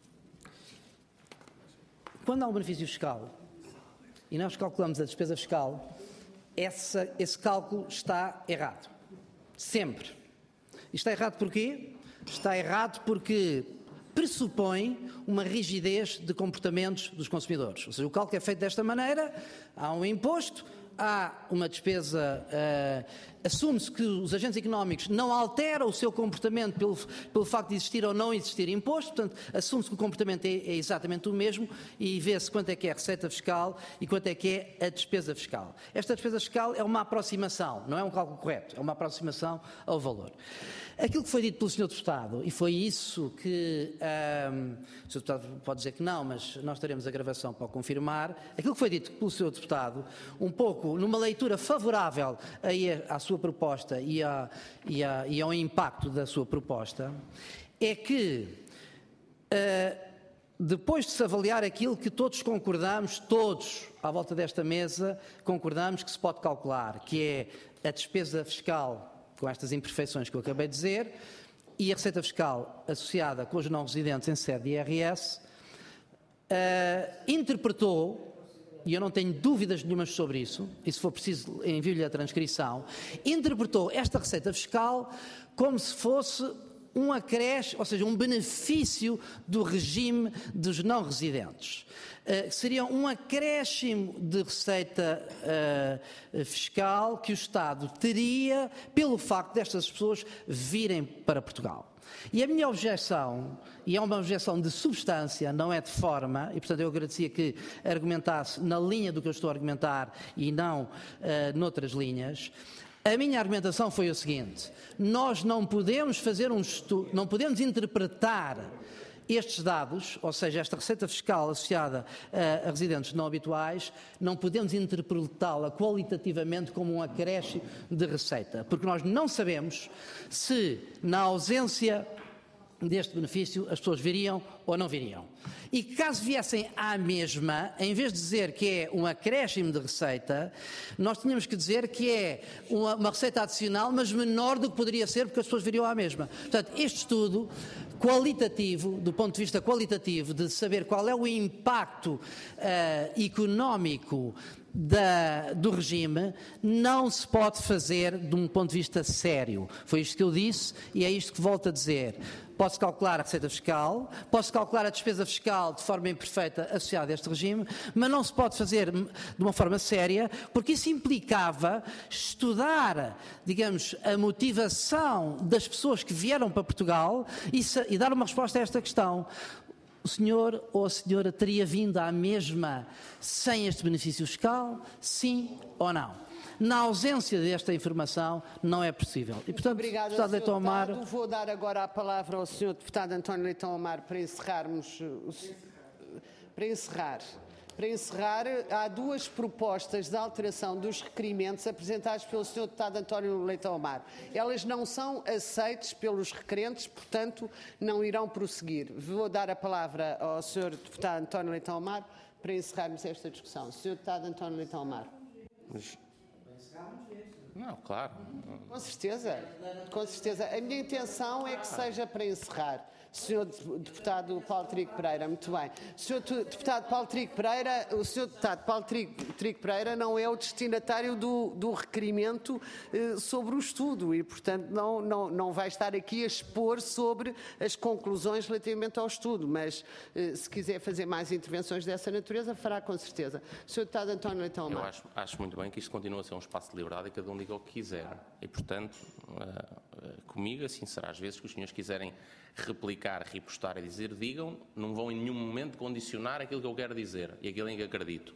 Quando há um benefício fiscal e nós calculamos a despesa fiscal, esse cálculo está errado. Sempre. E está errado porquê? Está errado porque pressupõe uma rigidez de comportamentos dos consumidores. Ou seja, o cálculo é feito desta maneira, há um imposto, há uma despesa, assume-se que os agentes económicos não alteram o seu comportamento pelo facto de existir ou não existir imposto, portanto, assume-se que o comportamento é exatamente o mesmo e vê-se quanto é que é a receita fiscal e quanto é que é a despesa fiscal. Esta despesa fiscal é uma aproximação, não é um cálculo correto, é uma aproximação ao valor. Aquilo que foi dito pelo Sr. Deputado, e foi isso que o Sr. Deputado pode dizer que não, mas nós teremos a gravação para o confirmar, aquilo que foi dito pelo Sr. Deputado, um pouco numa leitura favorável à sua proposta e ao impacto da sua proposta, é que depois de se avaliar aquilo que todos concordamos, todos à volta desta mesa concordamos que se pode calcular, que é a despesa fiscal com estas imperfeições que eu acabei de dizer, e a receita fiscal associada com os não residentes em sede de IRS, interpretou, e eu não tenho dúvidas nenhumas sobre isso, e se for preciso envio-lhe a transcrição, interpretou esta receita fiscal como se fosse um acréscimo, ou seja, um benefício do regime dos não residentes. Seria um acréscimo de receita fiscal que o Estado teria pelo facto destas pessoas virem para Portugal. E a minha objeção, e é uma objeção de substância, não é de forma, e portanto eu agradecia que argumentasse na linha do que eu estou a argumentar e não noutras linhas. A minha argumentação foi o seguinte: nós não podemos fazer um estudo, não podemos interpretar estes dados, ou seja, esta receita fiscal associada a residentes não habituais, não podemos interpretá-la qualitativamente como um acréscimo de receita, porque nós não sabemos se, na ausência deste benefício, as pessoas viriam ou não viriam. E caso viessem à mesma, em vez de dizer que é um acréscimo de receita, nós tínhamos que dizer que é uma receita adicional, mas menor do que poderia ser, porque as pessoas viriam à mesma. Portanto, este estudo qualitativo, do ponto de vista qualitativo, de saber qual é o impacto económico do regime, não se pode fazer de um ponto de vista sério. Foi isto que eu disse e é isto que volto a dizer. Posso calcular a receita fiscal, posso calcular a despesa fiscal de forma imperfeita associada a este regime, mas não se pode fazer de uma forma séria, porque isso implicava estudar, digamos, a motivação das pessoas que vieram para Portugal e dar uma resposta a esta questão. O senhor ou a senhora teria vindo à mesma sem este benefício fiscal? Sim ou não? Na ausência desta informação, não é possível. E, portanto, obrigada, deputado Leitão Amar... Vou dar agora a palavra ao Sr. Deputado António Leitão Amar para encerrarmos. Para encerrar, há duas propostas de alteração dos requerimentos apresentadas pelo Sr. Deputado António Leitão Amar. Elas não são aceitas pelos requerentes, portanto, não irão prosseguir. Vou dar a palavra ao Sr. Deputado António Leitão Amar para encerrarmos esta discussão. Sr. Deputado António Leitão Amar. Não, claro. Com certeza. A minha intenção é que seja para encerrar. Sr. Deputado Paulo Trigo Pereira, muito bem. Sr. Deputado Paulo Trigo Pereira, o Sr. Deputado Paulo Trigo Pereira não é o destinatário do requerimento sobre o estudo e, portanto, não vai estar aqui a expor sobre as conclusões relativamente ao estudo, mas se quiser fazer mais intervenções dessa natureza, fará com certeza. Sr. Deputado António Leitão Amar. Eu acho muito bem que isto continua a ser um espaço de liberdade e cada um diga o que quiser. E, portanto, comigo, assim será. Às vezes que os senhores quiserem replicar, repostar e dizer, digam, não vão em nenhum momento condicionar aquilo que eu quero dizer e aquilo em que acredito.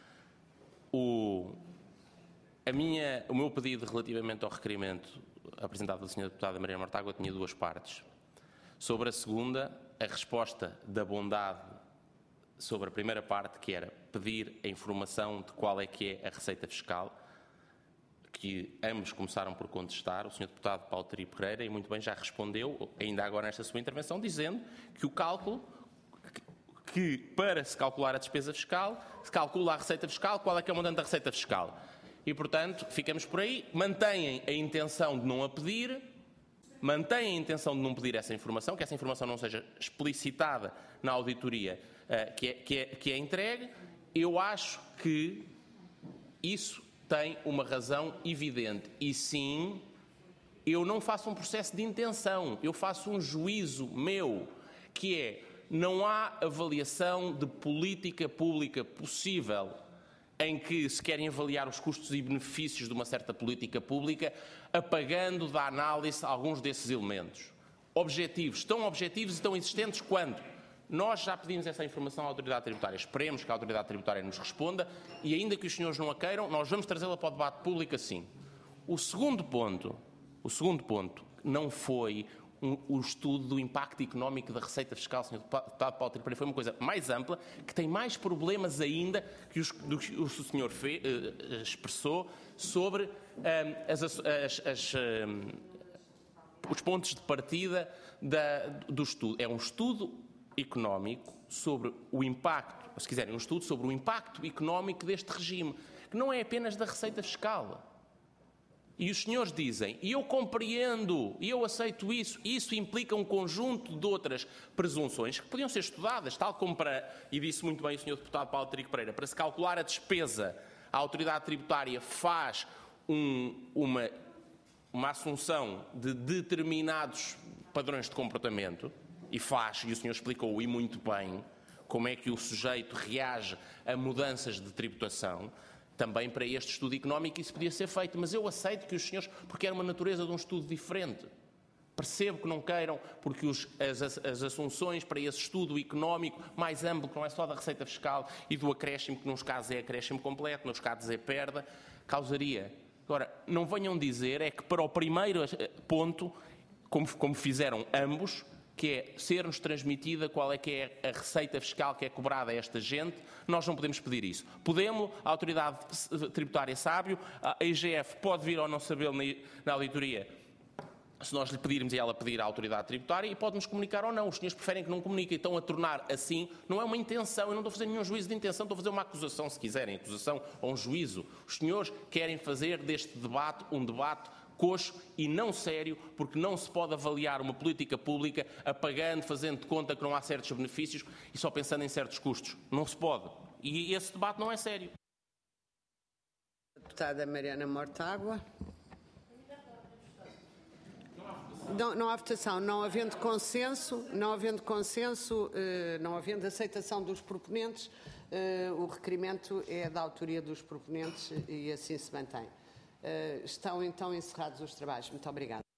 O meu pedido relativamente ao requerimento apresentado pela Sra. Deputada Maria Mortágua tinha duas partes. Sobre a segunda, a resposta da bondade sobre a primeira parte, que era pedir a informação de qual é que é a receita fiscal, que ambos começaram por contestar, o Sr. Deputado Paulo Trigo Pereira, e muito bem já respondeu, ainda agora nesta sua intervenção, dizendo que o cálculo, que para se calcular a despesa fiscal, se calcula a receita fiscal, qual é que é o montante da receita fiscal. E, portanto, ficamos por aí, mantêm a intenção de não a pedir, mantêm a intenção de não pedir essa informação, que essa informação não seja explicitada na auditoria que é entregue. Eu acho que isso tem uma razão evidente. E sim, eu não faço um processo de intenção, eu faço um juízo meu, que é, não há avaliação de política pública possível em que se querem avaliar os custos e benefícios de uma certa política pública, apagando da análise alguns desses elementos. Objetivos. Tão objetivos e tão existentes quando? Nós já pedimos essa informação à Autoridade Tributária. Esperemos que a Autoridade Tributária nos responda e, ainda que os senhores não a queiram, nós vamos trazê-la para o debate público assim. O segundo ponto não foi o estudo do impacto económico da receita fiscal, Sr. Deputado Paulo Trigo Pereira, foi uma coisa mais ampla, que tem mais problemas ainda do que o senhor expressou sobre os pontos de partida do estudo. É um estudo económico sobre o impacto, se quiserem, um estudo sobre o impacto económico deste regime, que não é apenas da receita fiscal. E os senhores dizem, e eu compreendo, e eu aceito isso implica um conjunto de outras presunções que podiam ser estudadas, tal como e disse muito bem o Sr. Deputado Paulo Trigo Pereira, para se calcular a despesa, a Autoridade Tributária faz uma assunção de determinados padrões de comportamento e faz, e o senhor explicou e muito bem, como é que o sujeito reage a mudanças de tributação. Também para este estudo económico isso podia ser feito, mas eu aceito que os senhores, porque era uma natureza de um estudo diferente. Percebo que não queiram, porque as assunções para esse estudo económico mais amplo, que não é só da receita fiscal e do acréscimo, que nos casos é acréscimo completo, nos casos é perda, causaria. Agora, não venham dizer é que para o primeiro ponto, como fizeram ambos, que é ser-nos transmitida qual é que é a receita fiscal que é cobrada a esta gente, nós não podemos pedir isso. Podemos, a autoridade tributária sabe, a IGF pode vir ou não sabê-lo na auditoria, se nós lhe pedirmos e ela pedir à autoridade tributária, e pode-nos comunicar ou não. Os senhores preferem que não comuniquem, então a tornar assim não é uma intenção, eu não estou a fazer nenhum juízo de intenção, estou a fazer uma acusação, se quiserem, acusação ou um juízo. Os senhores querem fazer deste debate um debate coxo e não sério, porque não se pode avaliar uma política pública apagando, fazendo de conta que não há certos benefícios e só pensando em certos custos. Não se pode. E esse debate não é sério. Deputada Mariana Mortágua. Não há votação. Não havendo consenso, não havendo aceitação dos proponentes, o requerimento é da autoria dos proponentes e assim se mantém. Estão então encerrados os trabalhos. Muito obrigada.